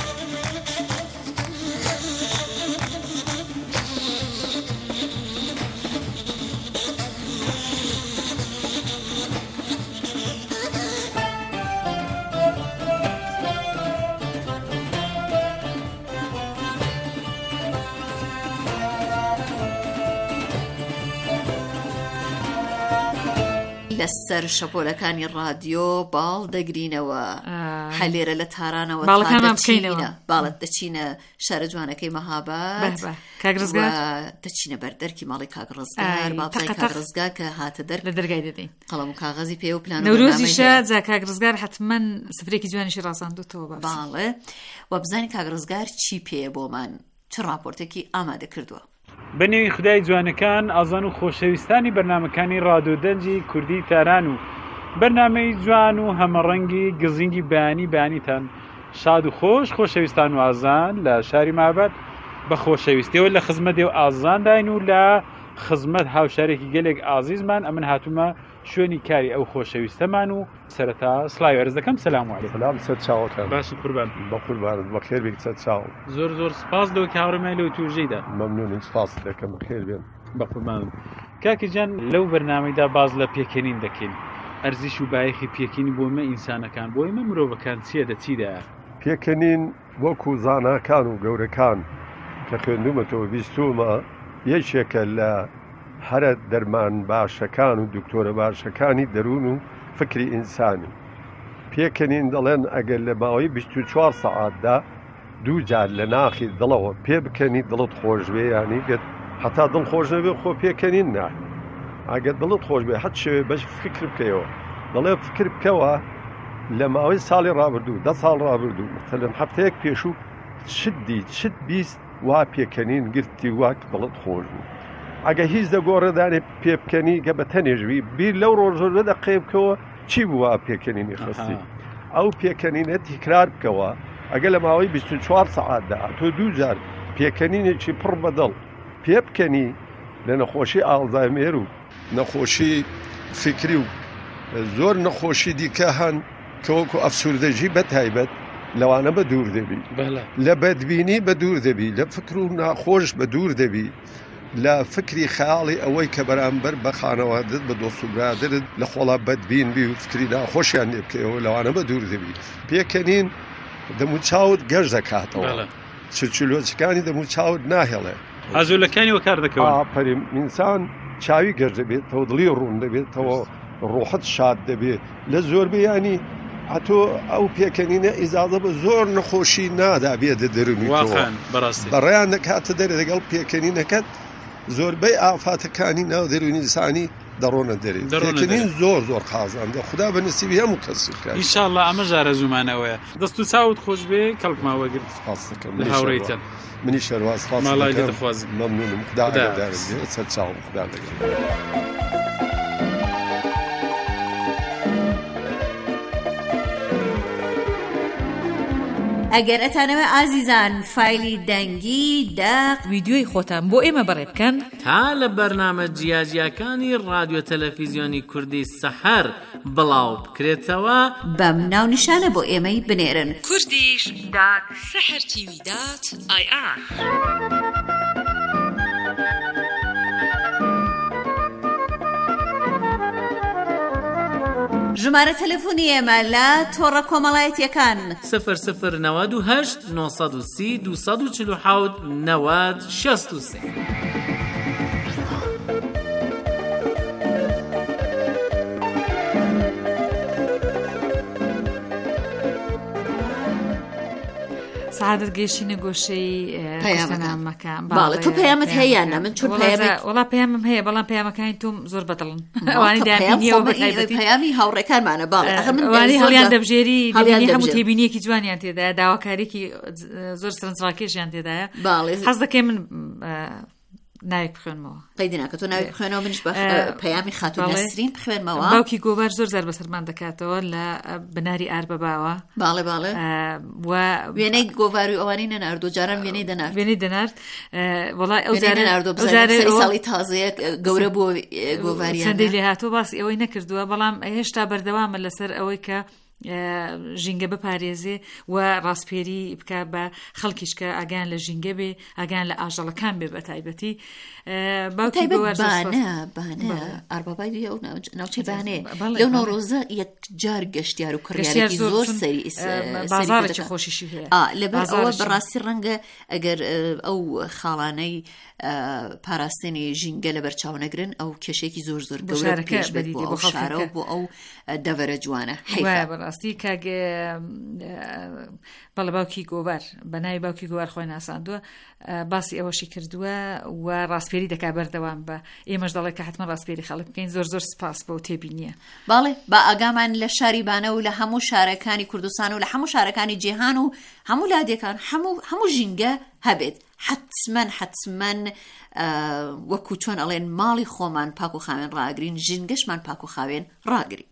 لەسەر شەپۆلەکانی ڕادیۆ باڵ دەگرینەوە هەلێرە لە تارانەوە باڵەکانمان بکەینەوە باڵت دەچینە شارە جوانەکەی مەهاباد دەچینە بەر دەرکی ماڵی کاگڕزگار باڵای کاگڕزگار کە هاتە دەر لە دەرگای دەدەین قەڵەم و کاغەزی پێ و پلان نەورۆزیشە جا کاگڕزگار حتمەن سفرێکی جوانیشی ڕازاندوتەوە باڵێ و بزانین کاگڕزگار چی پێیە بۆمان چ ڕاپۆرتێکی ئامادە کردووە. بەنێوی خودای جوانەکان ئازان و خۆشەویستانی بەرنامەکانی ڕادیۆدەنجی کوردی تاران و بەرنامەی جوان و هەمەڕەنگی گزینگی بەیانی بەیانیتان شاد و خۆش خۆشەویستان و ئازان لە شاری مابەت بە خۆشەویستیەوە لە خزمەت و ئازانداین و لە خزمەت هاوشارێکی گەلێک ئازیزمان ئەمن هاتوومە شوێنی کاری ئەو خۆشەویستەمان و سەرەتا سڵاوی عەرز دەکەم سەلام عەلیکم. سەلام سەد چاوەکان باش قوربان بە قوربانت بەخێر بێت سەد چاو. زۆر زۆر سپاس لەوە کە هاوڕێمای لەو توژەیدا. مەمنونم سپاس دەکەم بەخێر بێن. بە قوربانم. کاکی جان لەو بەرنامەیدا باز لە پێکەنین دەکەین. ئەرزش و بایەخی پێکەنی بۆ ئێمە ئینسانەکان بۆ ئێمە مرۆڤەکان چیە دەچیدایە؟ پێکەنین وەکو زاناکان و گەورەکان کە خوێندومەتەوە بیستومە یەکێکە لە هەرە دەرمان باشەکان و دکتۆرە باشەکانی دەروون و فکری ئینسانی. پێکەنین دەڵێن ئەگەر لە ماوەی بیست و چوار سەعاتدا دوو جار لە ناخی دڵەوە پێ بکەنی دڵت خۆش بێ یانی گەت هەتا دڵ خۆش نەبێ خۆ پێکەنین نا ئەگەر دڵت خۆش بێ حەت شەوێ بەش فکر بکەیەوە دەڵێ فکر بکەوە لە ماوەی ساڵی ڕابردوو دە ساڵ ڕابردوو مەسەلەن هەفتەیەک پێشوو چت دی چت بیست وا پێکەنین گرتی واک دڵت خۆش بوو. ئەگە هیچ دەگۆڕێدانێ پێ بکەنی کە بە تەنێژوی بیر لەو ڕۆژۆرە دەقێ بکەوە چی بووە پێکەنینی خستی ئەو پێکەنینە تیکرار بکەوە ئەگە لە ماوەی بیست و چوار سەعاتدا تۆ دوو جار پێکەنینێکی پڕ بەدڵ پێ بکەنی لە نەخۆشی ئاڵزایمێر و نەخۆشی فکری و زۆر نەخۆشی دیکە هەن کە وەکو ئەفسوردەژی بەتایبەت لەوانە بە دوور دەبی لە بەدبینی بە دوور دەبی لە فکر و ناخۆش بە دوور دەبی لە فکری خەیاڵی ئەوەی کە بەرامبەر بە خانەوادت بە دۆست و برادرت لە خۆڵا بەدبین بی و فکری ناخۆشیان لێ بکەیەوە لەوانە بە دوور دەبی. پێکەنین دەمو چاوت گەشت دەکاتەوە چلۆچەکانی دەمو چاوت ناهێڵێ ئازوولەکانی وە کار دەکەوە ئاپەریم ئینسان چاوی گەشت دەبێتەوە دڵی ڕوون دەبێتەوە ڕۆحت شاد دەبێت لە زۆربەی ینی ئەتۆ ئەو پێکەنینە ئیزازە بە زۆر نەخۆشی نادا بێدە دەرونیتەوە بەڕێیان دەکاتە دەرێ لەگەڵ پێکەنینەکەت زۆربەی ئافاتەکانی ناو دەرونی ئینسانی دەڕۆنە دەرێ پێکەنین زۆر زۆر خازاندە خوددا بە نسیبی هەموو کەس بکات ئینشاءڵڵا ئەمە ژارە زومانەوەیە دەست و چاوت خۆش بێ کەڵکماوەگرت لە هاوڕێیتە منی شەرواز ماڵای دەخوازم مەمنونم خوددا ئاگادارم بێ سەر چاوم خوددا لەگەڵ. ئەگەر ئەتانەوە ئازیزان فایلی دەنگی داق ویدیۆی خۆتان بۆ ئێمە بەڕێ بکەن تا لە بەرنامە جیاجیەکانی ڕادیۆ تەلەڤیزیۆنی کوردی سەحەر بڵاو بکرێتەوە بەم ناونیشانە بۆ ئێمەی بنێرن کوردیش دات سەحەر تیوی دات ئای ئار. ژمارە تەلەفۆنی ئێمە لە تۆڕە کۆمەڵایەتیەکان سفر سفر نەوەد و هەشت نۆ سەد و سی دوو سەد و چل و حەوت نەوەد شەست و سێ. سعادت گەیشتینە گۆشەی پەیامەکان. باڵێ تۆ پەیامت هەیە نە من چۆن پەیامێک وەڵا پەیامم هەیە بەڵام پەیامەکانی تۆم زۆر بەدڵن پەیامی هاوڕێکانمانە باڵێ ئەوانی هەڵیان دەبژێری دەبینی هەموو تێبینیەکی جوانیان تێدایە داواکارێکی زۆر سەرنجڕاکێشیان تێدایە. باڵێ حەز دەکەی من ناوێک بخوێنمەوە قەیدی ناکە تۆ ناوێک بخوێنەوە منش پەیامی خاتون نەسرین بخوێنمەوە. باوکی گۆڤار زۆر زار بەسەرمان دەکاتەوە لە بناری ئار بەباوە. باڵێ باڵێ وێنەی گۆڤاری ئەوانی نەناردۆ جاران وێنەی دەنارد وێنەی دەنارد وەڵای ئەو ساڵی تازەیە گەورە بۆ گۆڤاریان چەندەی لێ هاتووە باسی ئەوەی نەکردووە بەڵام هێشتا بەردەوامە لەسەر ئەوەی کە ژینگە بپارێزێ و ڕاستپێری بکە بە خەڵکیش کە ئاگیان لە ژینگە بێ ئاگیان لە ئاژەڵەکان بێ بە تایبەتی باوکی بانە بانە ئاربابای ئەو ناوچەی بانێ لەو نۆڕۆزە یەکجار گەشتیار و کڕیارێکی زۆر سەری بازارێکی خۆشیشی هەیە لەبەر ئەوە بەڕاستی ڕەنگە ئەگەر ئەو خاڵانەی پاراستنی ژینگە لە بەرچاو نەگرن ئەو کێشێکی زۆر زۆر گەورە پێش بێت بۆ ئەو شارە و بۆ ئەو دەڤەرە جوانە بەڕاستی کاگە بەڵە باوکی گۆڤار بە ناوی باوکی گۆڤار خۆی ناساندووە باسی ئەوەشی کردووە و ڕاستپێری دەکا بەردەوام بە ئێمەش دەڵێ کە حتممە ڕاستپێری خەڵک بکەین زۆر زۆر سپاس بە و تێبی نییە. باڵێ با ئاگامان لە شاری بانە و لە هەموو شارەکانی کوردستان و لە هەموو شارەکانی جیهان و هەموو لادێکان هەموو هەموو ژینگە هەبێت حتمەن حتمەن وەکو چۆن ئەڵێن ماڵی خۆمان پاک و خاوێن ڕاگرین ژینگەشمان پاک و خاوێن ڕاگرین.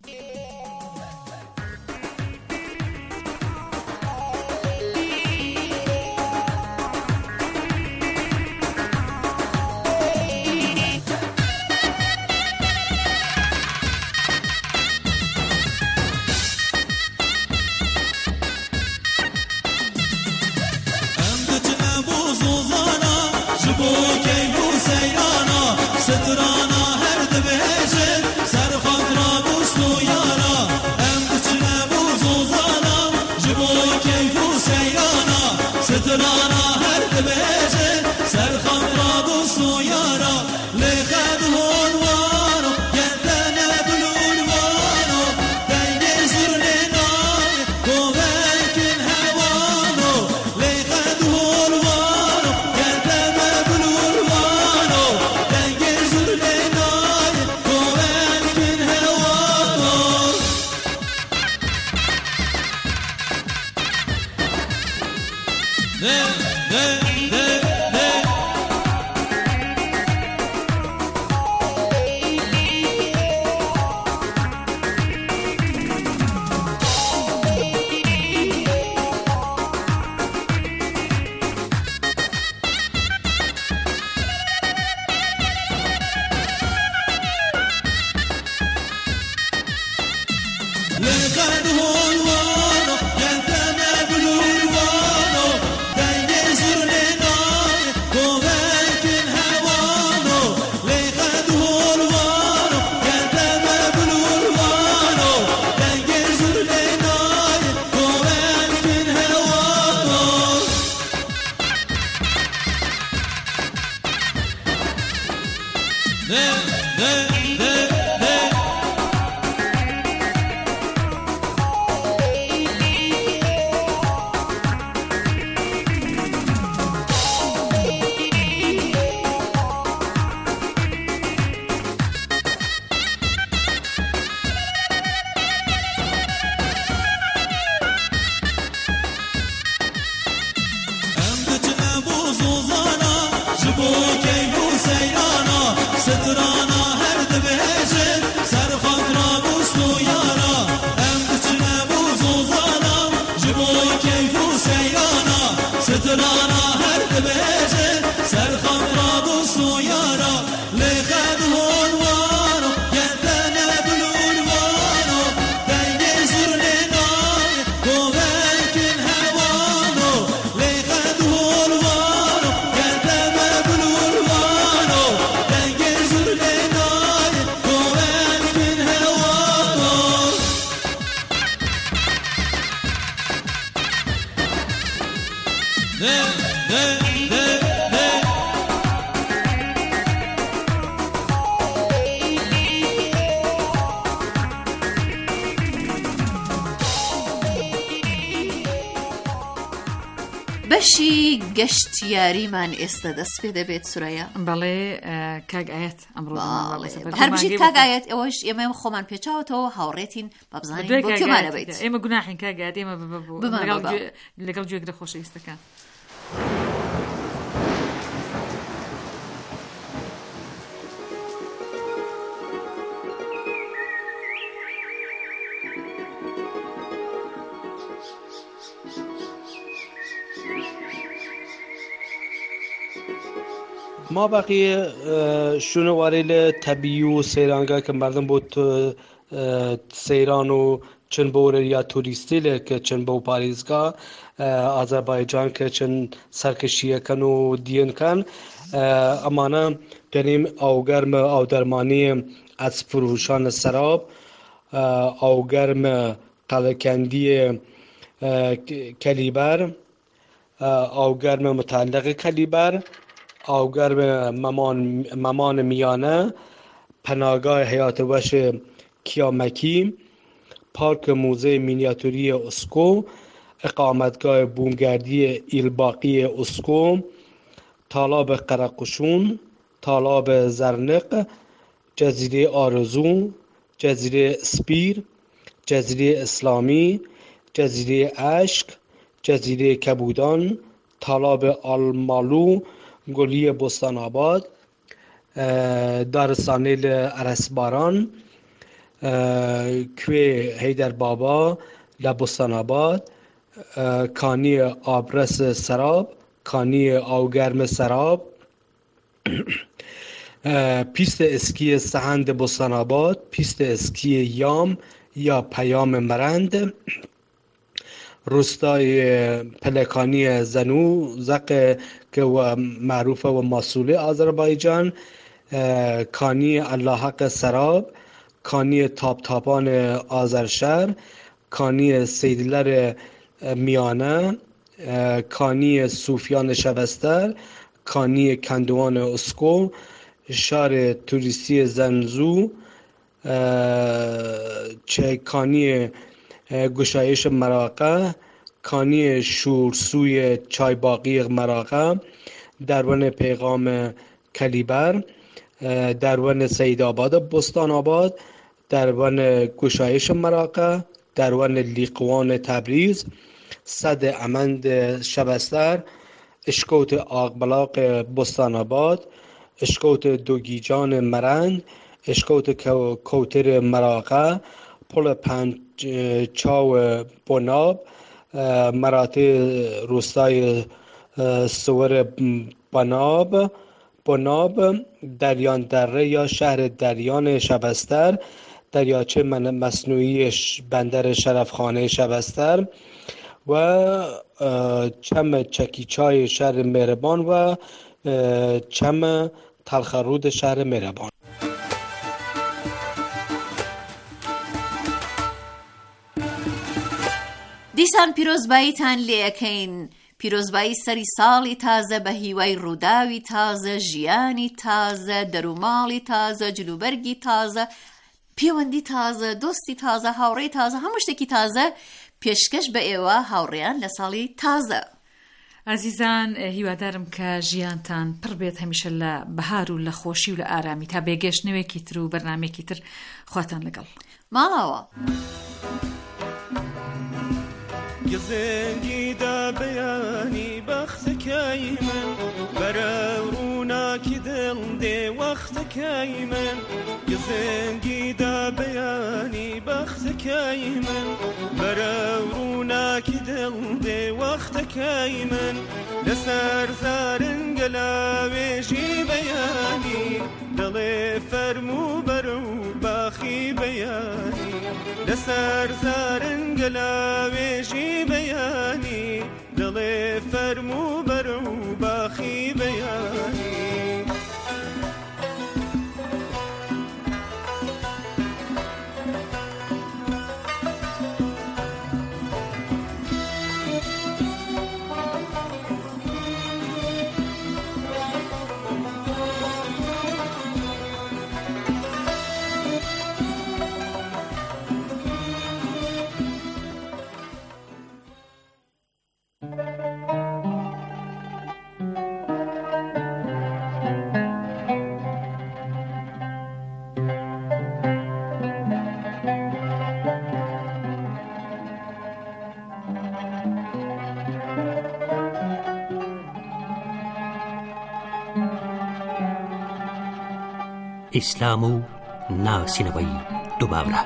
بەشی گەشتیاریمان ئێستا دەست پێ دەبێت سورەیە. بەڵێ کاگ ئاەت ئەمڕۆ هەر بژیت کاگ ئاەت ئەوەش ئێمە خۆمان پێچاوەتەوە هاوڕێتین بە بزانین بۆ کێمانە بێت. ئێمە گوناحین کاگ ئاەت ئێمە لەگەڵ گوێگرە خۆشەویستەکان. ما بقیه شنواری ل طبیعی و سیرانگاه که مردم بود سیران و چن بۆ یا توریستی کە چن بۆ پارێزگا ئازەربایجان کە چەند سەرکەشیەکەن و دیێنکەن ئەمانە دەنیم ئاوگەرمە ئاودەرمانی ئەسفروشانە سەراب ئاوگەرمە قەڵەکەندیە کەلیبەر ئاوگەرمە متعلقی کەلیبەر ئاوگەرمە مەمان میانە پەناگای حیاتە وەش کیامەکی پارک موزه مینیاتوری اسکو اقامتگاه بومگردی ایلباقی اسکو تالاب قرقشون تالاب زرنق جزیره آرزو جزیره اسپیر جزیره اسلامی جزیره اشک جزیره کبودان تالاب آلمالو گلی بستان آباد دارستانیل ارسباران کوی حیدر بابا لبستان آباد کانی آبرس سراب کانی آوگرم سراب پیست اسکی سهند بستان آباد پیست اسکی یام یا پیام مرند روستای پلکانی زنو زق که و معروفه و مسئول آذربایجان کانی الله حق سراب کانی تاب تابان آذرشهر کانی سیدلر میانه کانی صوفیان شبستر کانی کندوان اسکو شهر توریستی زنزو چه کانی گشایش مراقه کانی شورسوی چایباقی مراقه درون پیغام کلیبر درون سید آباد بستان آباد درون گشایش مراقه درون لیقوان تبریز صد امند شبستر اشکوت آقبلاق بستان آباد اشکوت دوگیجان مرند اشکوت کوتر مراقه پل پنج چاو بناب مراتع روستای سور بناب بناب دریان دره یا شهر دریان شبستر دریاچه مصنوعی بندر شرفخانه شبستر و چم چکیچای شهر مهربان و چم تلخرود شهر مهربان. دیسان پیرۆزباییتان لێ ئەکەین پیرۆزبایی سەری ساڵی تازە بە هیوای ڕووداوی تازە ژیانی تازە دەروماڵی تازە جلوبەرگی تازە پەیوەندی تازە دۆستی تازە هاوڕێی تازە هەموو شتێکی تازە پێشکەش بە ئێوە هاوڕێیان لە ساڵی تازە. ئازیزان هیوادارم کە ژیانتان پڕ بێت هەمیشە لە بەهار و لە خۆشی و لە ئارامی تا بێگەشتنەوەیەکی تر و بەرنامەیەکی تر خواتان لەگەڵ ماڵاوە. گزنگی دا بیانی بختکی من برا کی دل دی وقتکی من گزنگی دا بیانی بختکی من برا کی دل دی وقتکی من لسر زارن گلاویجی بیانی دل فرمو برو باخی بیانی لسر زارن گلاویجی بیانی دل فرمو برو باخی بیانی ئیسلام و ناسینەوەی دووباورە.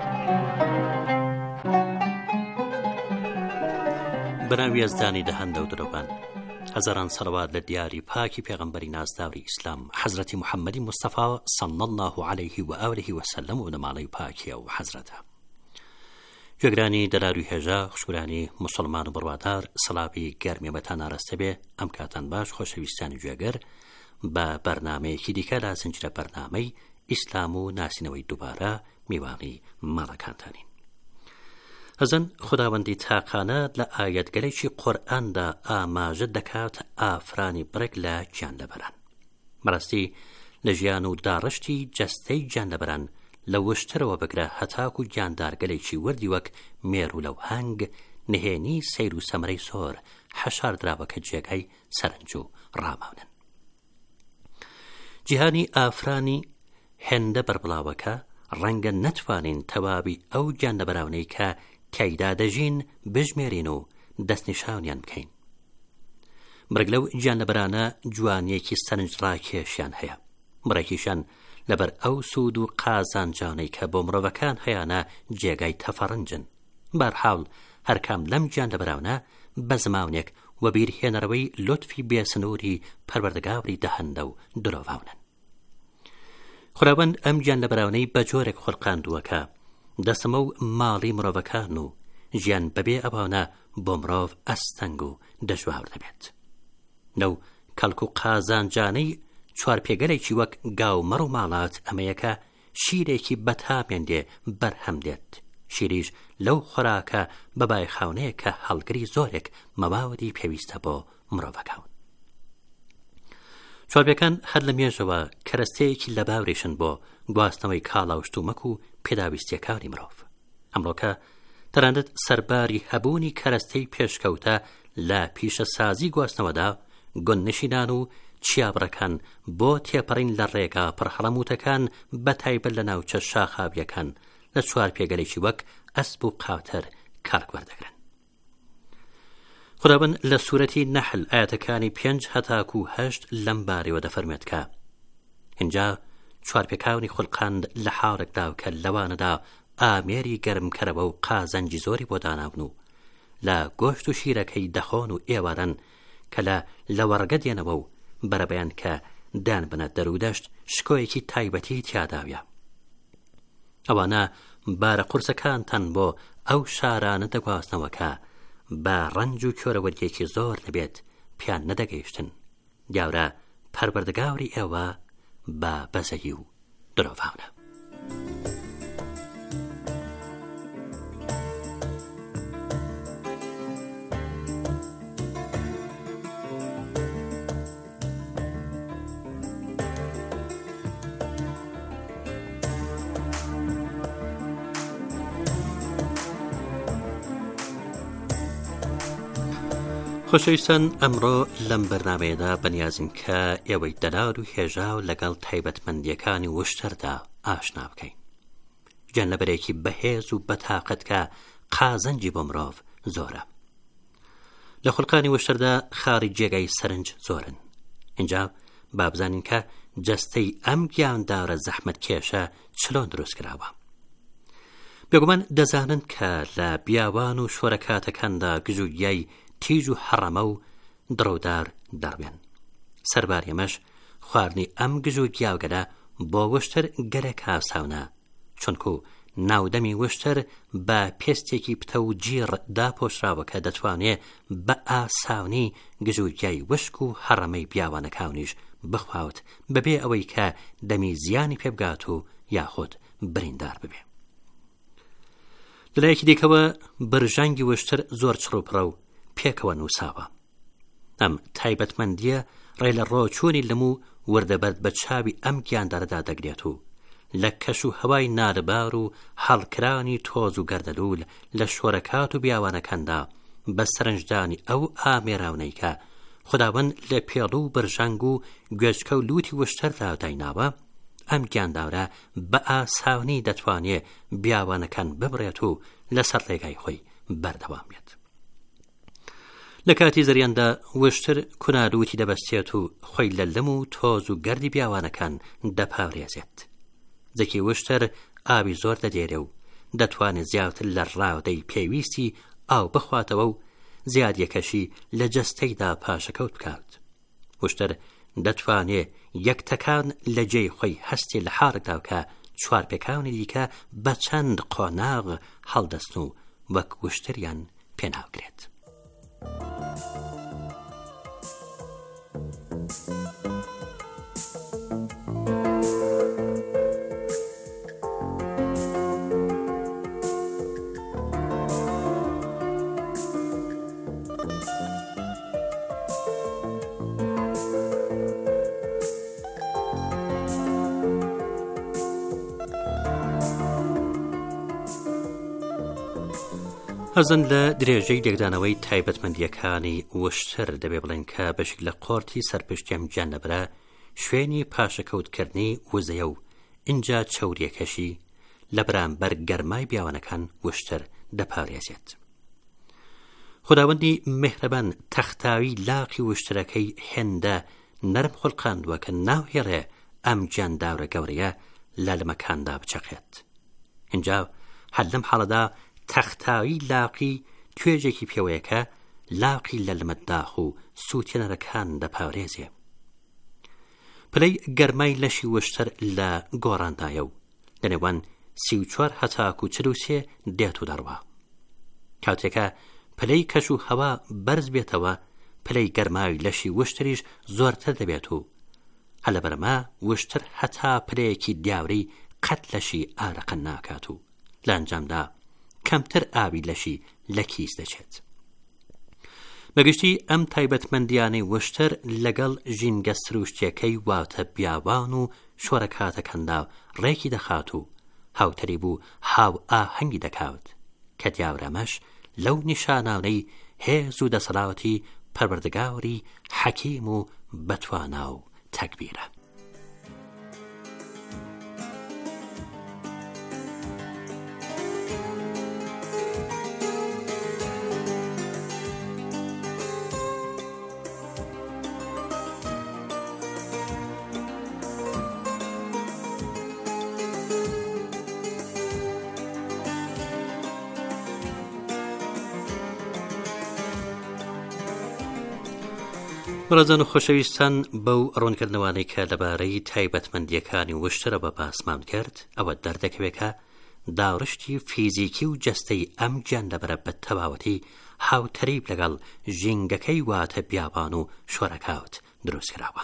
بەناوی ئەزدانی دەهەندە و درۆبان هەزاران سەڵەوات لە دیاری پاکی پێغەمبەری نازداوری ئیسلام حەزرەتی محەممەدی مستەفا صلی الله عليه و آله وسلم و نەماڵەی پاکیە و حەزرەتە. گوێگرانی دەلاروی هێژا خوشبرانی موسڵمان و بڕوادار سەڵاوی گەرمیێبەتان ئاراستە بێ ئەم کاتان باش خۆشەویستانی گوێگەر بە بەرنامەیەکی دیکە لە زنجرە بەرنامەی ئیسلام و ناسینەوەی دووبارە میوانی ماڵەکانتانین. ئەزن خوداوەندی تاقانە لە ئایەتگەرێکی قورئاندا ئاماژە دەکات ئافرانی بڕێک لە گیانلەبەران. بەڕاستی لە ژیان و داڕشتی جەستەی گیانلەبەران لە وشترەوە بگرە هەتاکو گیاندارگەلێکی وردی وەک مێر و لەو هەنگ نهێنی سەیر و سەمرەی سۆر حەشار دراوەکە جێگای سەرنج و ڕاماونن. جیهانی ئافرانی هێندە بەربڵاوەکە ڕەنگە نەتوانین تەواوی ئەو گیانلەبەراونەی کە تیایدا دەژین بژمێرین و دەستنیشانیان بکەین. بڕێک لەو گیانلەبەرانە جوانیەکی سەرنج ڕاکێشیان هەیە، بڕێکیشان لەبەر ئەو سوود و قازانجانەی کە بۆ مرۆڤەکان هەیانە جێگای تەفەڕەنجن. بەرحاڵ هەرکام لەم گیانلەبەراونە بە زمانێک و بیرهێنەرەوەی لوتفی بێسنووری پەروەردگاری دەهەندە و درۆڤاونن. خوداوەند ئەم گیانلەبەراونەی بە جۆرێک خۆڵقاندووەکە دەسەمە و ماڵی مرۆڤەکان و ژیان بەبێ ئەوانە بۆ مرۆڤ ئەستەنگ و دەژواور دەبێت. لەو کەڵک و قازانجانەی چوار پێگەلێکی وەک گاومەڕ و ماڵات ئەمەیەکە شیرێکی بەتامیان دێ بەرهەم دێت. شیریش لەو خۆراکە بەبای خاونەیە کە هەڵگری زۆرێک مەباوەدی پێویستە بۆ مرۆڤەکان. چوارپێکان هەر لە مێژەوە کەرەستەیەکی لە باوریشن بۆ گواستنەوەی کاڵا و شتومەک و پێداویستیەکانی مرۆڤ. ئەمڕۆکە تەنانەت سەرباری هەبوونی کەرەستەی پێشکەوتە لە پیشەسازی گواستنەوەدا گۆننشینان و چیابڕەکان بۆ تێپەڕین لە ڕێگا پڕهەڵەموتەکان بە تایبەت لە ناوچە شاخابیەکان لە چوار پێگەلێکی وەک ئەسب و قاتر کارکوەردەگرن. خوداوەند لە سوورەتی نەحل ئاەتەکانی پێنج هەتاکو و هەشت لەم بارەوە دەفەرمێت کە اینجا چوارپێکاونی خوڵقاند لە حاڵێکدا و کە لەوانەدا ئامێری گەرمکەرەوە و قازەنجی زۆری بۆ دانابن و لە گۆشت و شیرەکەی دەخۆن و ئێوارن کە لە لەوەڕگە دێنەوە و بەرەبەیان کە دان بنە دەرودەشت شکۆیەکی تایبەتی تیاداویە. ئەوانە بارە قورسەکانتان بۆ ئەو شارانە دەگواستنەوەکە بە ڕەنج و کۆرەوەریەکی زۆر دەبێت پیان نەدەگەیشتن. دیاورە پەروەردگاری ئێوە بە بەزەیی و درۆڤاونە. خۆشەویستان، ئەمڕۆ لەم بەرنامەیەدا بەنیازم کە ئێوەی دەلار و هێژا و لەگەڵ تایبەتمەندیەکانی وشتردا ئاشنا بکەین. گیانلەبەرێکی بەهێز و بەتاقەت کە قازەنجی بۆ مرۆڤ زۆرە. لە خوڵقانی وشتردا خاڕی جێگای سەرنج زۆرن. اینجا با بزانین کە جەستەی ئەم گیاندارە زەحمەت کێشە چلۆن دروست کراوە. بێگومان دەزانن کە لە بیاوان و شۆرەکاتەکاندا گژوگیای تیژ و حەڕەمە و دڕەودار دەڕوێن. سەربارێمەش خواردنی ئەم گژ و گیاوگەرە بۆ وشتر گەرەک ئاساونە، چونکو ناودەمی وشتر بە پێستێکی پتە و جیڕ داپۆشراوە کە دەتوانێت بە ئاساونی گژ و گیای وشک و حەڕەمەی بیاوانەکانیش بخواوت بەبێ ئەوەی کە دەمی زیانی پێبگات و یاخود بریندار ببێ. لەلایەکی دیکەوە برژانگی وشتر زۆر چڕوپڕە و پێکەوە نووساوە. ئەم تایبەتمەندیە ڕێ لە ڕۆچوونی لەم و وردەبەت بە چاوی ئەم گیاندارەدا دەگرێت و لە کەش و هەوای نادەبار و هەڵکرانی تۆز و گەردەلوول لە شۆرەکات و بیاوانەکاندا بە سەرنجدانی ئەو ئامێراونەی کە خوداوەند لە پێڵ و برژانگ و گوێچکە و لوتی وشتردا دایناوە، ئەم گیاندارە بە ئاساونی دەتوانێت بیاوانەکان ببڕێت و لەسەر ڕێگای خۆی بەردەوام بێت. لە کاتی زەریاندا وشتر کونالوتی دەبەستێت و خۆی لە لەم و تۆز و گەردی بیاوانەکان دەپاڕێزێت. جەکی وشتر ئاوی زۆر دەدێرێ و دەتوانێت زیاتر لە ڕاودەی پێویستی ئاو بخواتەوە و زیادیەکەشی لە جەستەیدا پاشەکەوت بکات. وشتر دەتوانێت یەکتەکان لە جێی خۆی هەستی لە حاڵێکدا کە چوار پێکاونی دیکە بە چەند قۆناغ هەڵدەستن و وەک وشتریان پێناوگرێت. هەزن لە درێژەی لێکدانەوەی تایبەتمەندیەکانی وشتر دەبێ بڵێن کە بەشێک لە قۆرتی سەرپشتیان گیانلەبرە شوێنی پاشەکەوتکردنی وزەیە و اینجا چەوریەکەشی لە بەرامبەر گەرمای بیاوانەکان وشتر دەپارێزێت. خوداوەندی میهرەبان تەختاوی لاقی وشترەکەی هێندە نەرم خوڵقاندووە کە ناوهێڕێ ئەم گیانداورە گەورەیە لە لەمەکاندا بچەقێت. اینجا هەر لەم حاڵەدا تەختاوی لاقی توێژێکی پێوەیەکە لاقی لە لەمەداخ و سووتێنەرەکان دەپارێزێ. پلەی گەرمای لەشی وشتر لە گۆڕاندایە و لە نێوان سی و چوار هەتاک و چل و سێ دێت و دەڕوا. کاتێکە پلەی کەش و هەوا بەرز بێتەوە پلەی گەرماوی لەشی وشتریش زۆرتر دەبێت و هەلە بەرەما وشتر هەتا پلەیەکی دیاوری قەت لەشی ئارەقە ناکات و لە ئەنجامدا کەمتر ئاوی لەشی لە کیس دەچێت. بەگشتی ئەم تایبەتمەندیانەی وشتر لەگەڵ ژینگە سروشتیەکەی واتە بیابان و شۆرەکاتەکەندا ڕێکی دەخات و هاوتەری بوو هاو ئاهەنگی دەکاوت کە دیاورەمەش لەو نیشانانەی هێز و دەسەڵاتی پەروەردگاری حەکیم و بەتوانا و تەکبیرە. بەڕێزان و خۆشەویستان بەو ڕوونکردنەوانەی کە لەبارەی تایبەتمەندیەکانی وشترە بە باسمان کرد ئەوە دەردەکەوێت کە داڕشتی فیزیکی و جەستەی ئەم گیانلەبەرە بە تەواوەتی هاوتەریب لەگەڵ ژینگەکەی واتە بیابان و شۆرەکاوت دروستکراوە.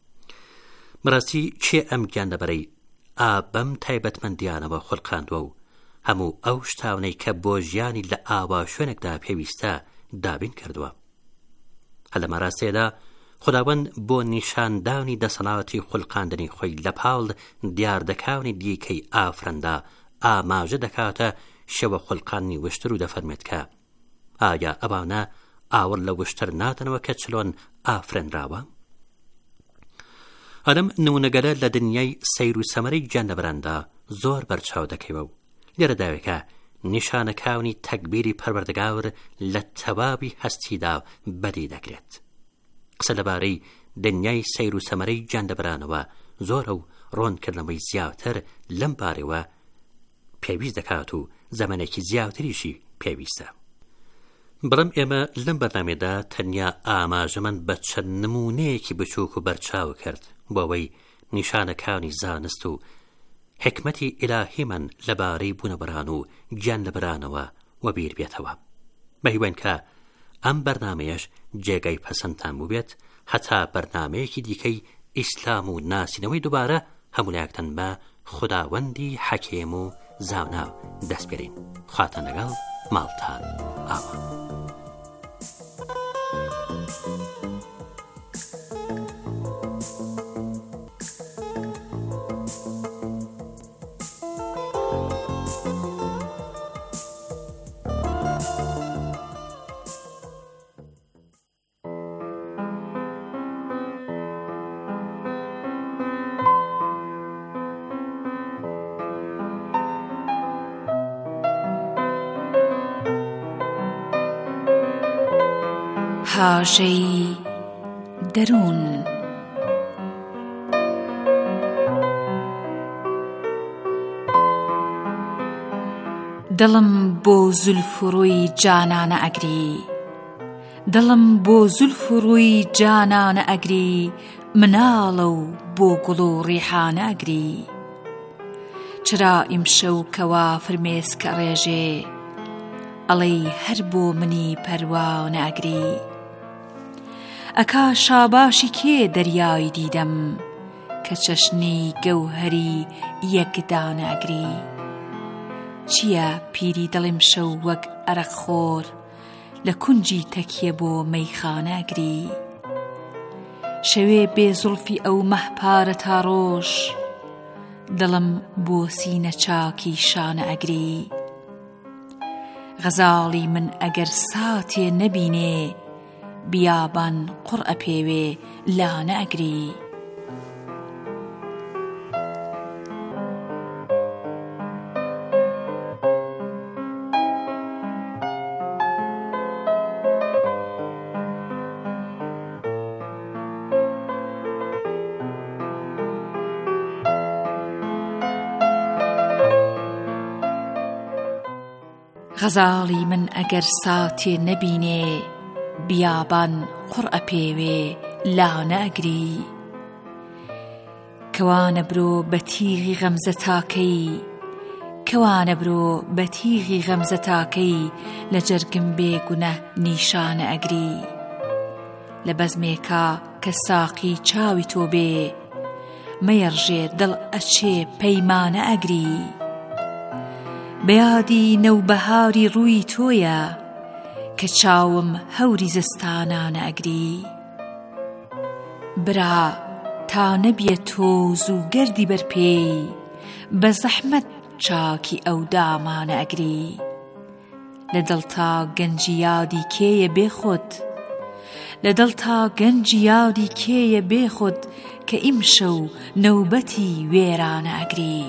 بەڕاستی چێ ئەم گیانلەبەرەی ئابەم تایبەتمەندیانەوە خوڵقاندووە و هەموو ئەو شتاونەی کە بۆ ژیانی لە ئاوا شوێنێکدا پێویستە دابین کردووە. هەر لەمە ڕاستیەدا خوداوەند بۆ نیشاندانی دەسەڵاتی خوڵقاندنی خۆی لە پاڵ دیاردەکاونی دیکەی ئافرەندا ئاماژە دەکاتە شێوە خوڵقاندنی وشتر و دەفەرمێت کە ئایا ئەوانە ئاور لە وشتر نادەنەوە کە چلۆن ئافرێنراوە؟ ئەلەم نمونەگەلە لە دنیای سەیر و سەمەرەی گیانلەبەراندا زۆر بەرچاو دەکەوە و لێرە داوێکە نیشانەکاونی تەکبیری پەروەردگار لە تەواوی هەستیدا بەدی دەکرێت. قسە لەبارەی دنیای سەیر و سەمەرەی گیانلەبەرانەوە زۆرە و ڕۆنکردنەوەی زیاتر لەم بارەوە پێویست دەکات و زەمانێکی زیاتریشی پێویستە. بەڵام ئێمە لەم بەرنامەدا تەنیا ئاماژەمان بە چەند نمونەیەکی بچووک و بەرچاو کرد بۆ ئەوەی نیشانەکانی زانست و حکمەتی ئیلاهیمان لەبارەی بوونەبەران و گیانلەبەرانەوە وەبیر بێتەوە. بەهیوان کە ئەم بەرنامەیەش جێگەی پەسەندتان بووبێت هەتا بەرنامەیەکی دیکەی ئیسلام و ناسینەوەی دووبارە هەمولایەکتەن بە خوداوەندی حەکیم و زانا دەست بێرین. خواتە لەگەڵ ماڵتان ئاوا. هاژەی دەروون. دڵم بۆ زولف و ڕووی جانانە ئەگری، دڵم بۆ زولف و ڕووی جانانە ئەگری، مناڵە و بۆ گوڵ و ڕیحانە ئەگری. چرا ئیمشەو کەوا فرمێسکە ڕێژێ، ئەڵەی هەر بۆ منی پەروا نەئەگری. ئەکا شاباشی کێ دەریای دیدەم کە چەشنی گەوهەری یەکدا نەئەگری. چییە پیری دڵیم شەو وەک ئەرەق خۆر لە کونجی تەکیە بۆ مەیخانە ئەگری. شەوێ بێ زوڵفی ئەو مەهپارە تا ڕۆژ دڵم بۆ سینە چاکی شانە ئەگری. غەزاڵی من ئەگەر ساتێ نەبینێ بیابان قوڕ ئەپێوێ لانە ئەگری. غەزاڵی من ئەگەر ساتێ نەبینێ بیابان قوڕ ئەپێوێ لانە ئەگری. کەوانە برۆ بە تیغی غەمزە تاکەی، کەوانە برۆ بە تیغی غەمزە تاکەی لە جەرگم بێگونە نیشانە ئەگری. لە بەزمێکا کە ساقی چاوی تۆ بێ مەیەڕژێ دڵ ئەچێ پەیمانە ئەگری. بەیادی نەوبەهاری ڕووی تۆیە کە چاوم هەوری زستانانە ئەگری. برا تا نەبیە تۆز و گەردی بەرپێی بە زەحمەت چاکی ئەو دامانە ئەگری. لە دڵ تا گەنجی یادی کێیە بێخود، لە دڵ تا گەنجی یادی کێیە بێخود کە ئیمشەو نەوبەتی وێرانە ئەگری.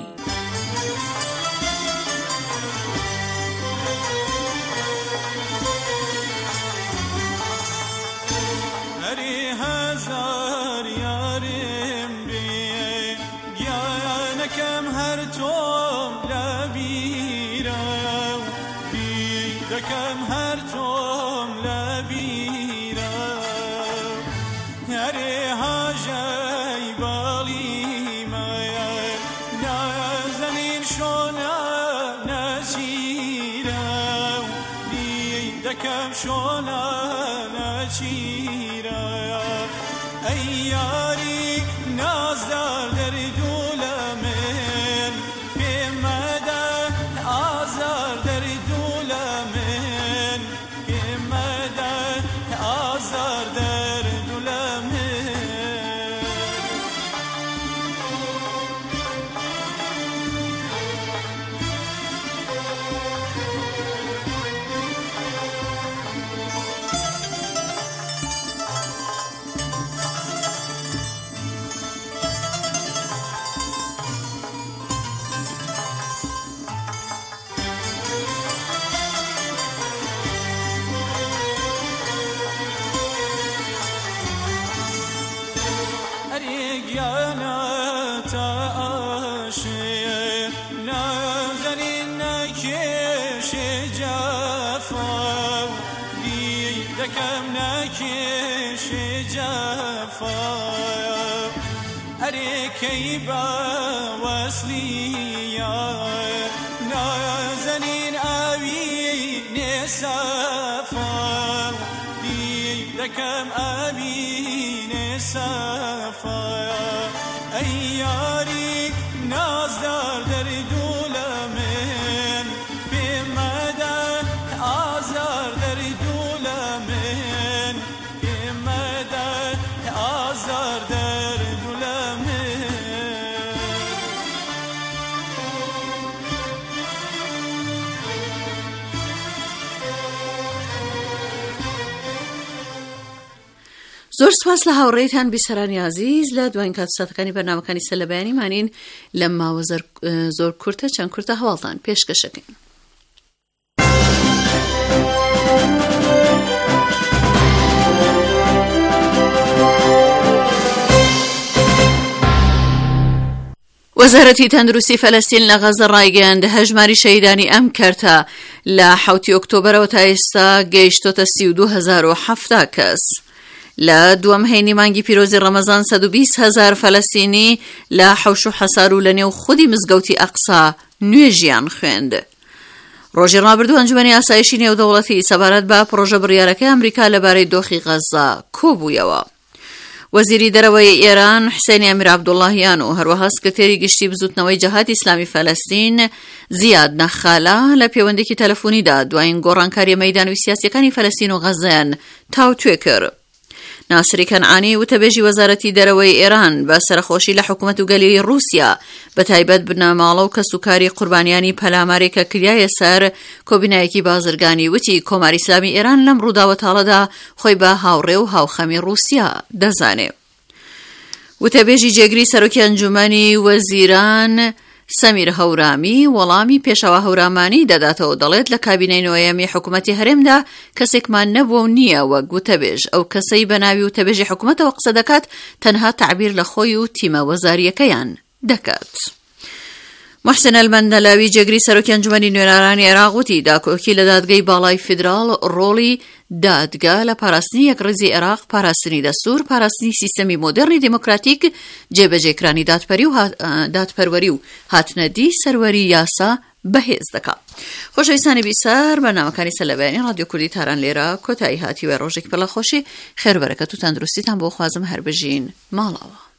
دەکەم شۆنە نەچیرە ئەی یاری نازدار دەردوو لە من پێمەدە ئازار دەردوو لە من پێمەدە ئازار دەردوو لە من. دەکەم ناکێشێ جەفا ئەرێکەی بە وەسلیە نازەنین ئاوی نێسەفا دەکەم ئاوی نێسەفا ئەی یاری نازدار دەردوو لە من پێمەدە ئازار دەردوو لە من پێمەدە ئازار دەردوو لە من. زۆر سپاس لە هاوڕێیتان بیسەرانی عزیز لە دوایین کاتساتەکانی بەرنامەکانی سەلەبەیانیمانین لە ماوە زۆر کورتە چەند کورتە هەواڵتان پێشکەشەکەین. وەزارەتی تەندروستی فەلەستین لە غەزە ڕایگەیاندە هەژماری شەهیدانی ئەم کەرتە لە حوتی ئۆکتۆبەرەوە تا ئێستا گەیشتۆتە سی و دوو هەزار و حەفتا کەس. لە دووەم هەینی مانگی پیرۆزی ڕەمەزان سەد و بیست هەزار فەلەستینی لە حەوش و حەسار و لە نێو خودی مزگەوتی ئەقسا نوێژیان خوێند. ڕۆژی ڕابردوو ئەنجومەنی ئاسایشی نێودەوڵەتی سەبارەت بە پرۆژە بڕیارەکەی ئەمریکا لەبارەی دۆخی غەزا کۆبوویەوە. وەزیری دەرەوەی ئێران حسێنی ئەمیر عەبدوڵڵاهیان و هەروەها سکرتێری گشتی بزوتنەوەی جەهادی ئیسلامی فەلەستین زیاد نەخالە لە پەیوەندێکی تەلەفۆنیدا دوایین گۆڕانکاریە مەیدانوی سیاسیەکانی فەلەستین و غەزایان تاوتوێ کرد. ناسری کەنعانی وتەبێژی وەزارەتی دەرەوەی ئێران بە سەرخۆشی لە حکوومەت و گەلێری رووسیا بە تایبەت بنەماڵە و کەسوکاری قوربانیانی پەلامارێکە کریایە سەر کۆبینایەکی بازرگانی وتی کۆماری ئیسلامی ئێران لەم ڕووداوەتاڵەدا خۆی بە هاوڕێ و هاوخەمی رووسیا دەزانێ. وتەبێژی جێگری سەرۆکی ئەنجومەنی وەزیران سەمیر هەورامی وەڵامی پێشەوە هەورامانی دەداتەوە، دەڵێت لە کابینەی نوێیەمی حکوومەتی هەرێمدا کەسێکمان نەبووە و نییە وەک وتەبێژ. ئەو کەسەی بە ناوی وتەبێژی حکوومەتەوە قسە دەکات تەنها تعبیر لە خۆی و تیمە وەزاریەکەیان دەکات. محسن المەندەلاوی جێگری سەرۆکی ئەنجومەنی نوێنەرانی عێراق وتی داکۆکی لە دادگای باڵای فیدراڵ ڕۆڵی دادگا لە پاراستنی یەکڕێزی عێراق، پاراستنی دەستور، پاراستنی سیستەمی مۆدێرنی دموکراتیک، جێبەجێکرانی دادپەری و دادپەروەری و هاتنەدی سەروەری یاسا بەهێز دەکات. خۆشەویستانی بیسەر، بەرنامەکانی سەلەبەیانی رادیۆ کوردی تاران لێرە کۆتایی هاتیوە ڕۆژێک پڵە خۆشی خێر و بەرەکەت و تەندروستیتان بۆ خوازم هەر بژین ماڵەوە.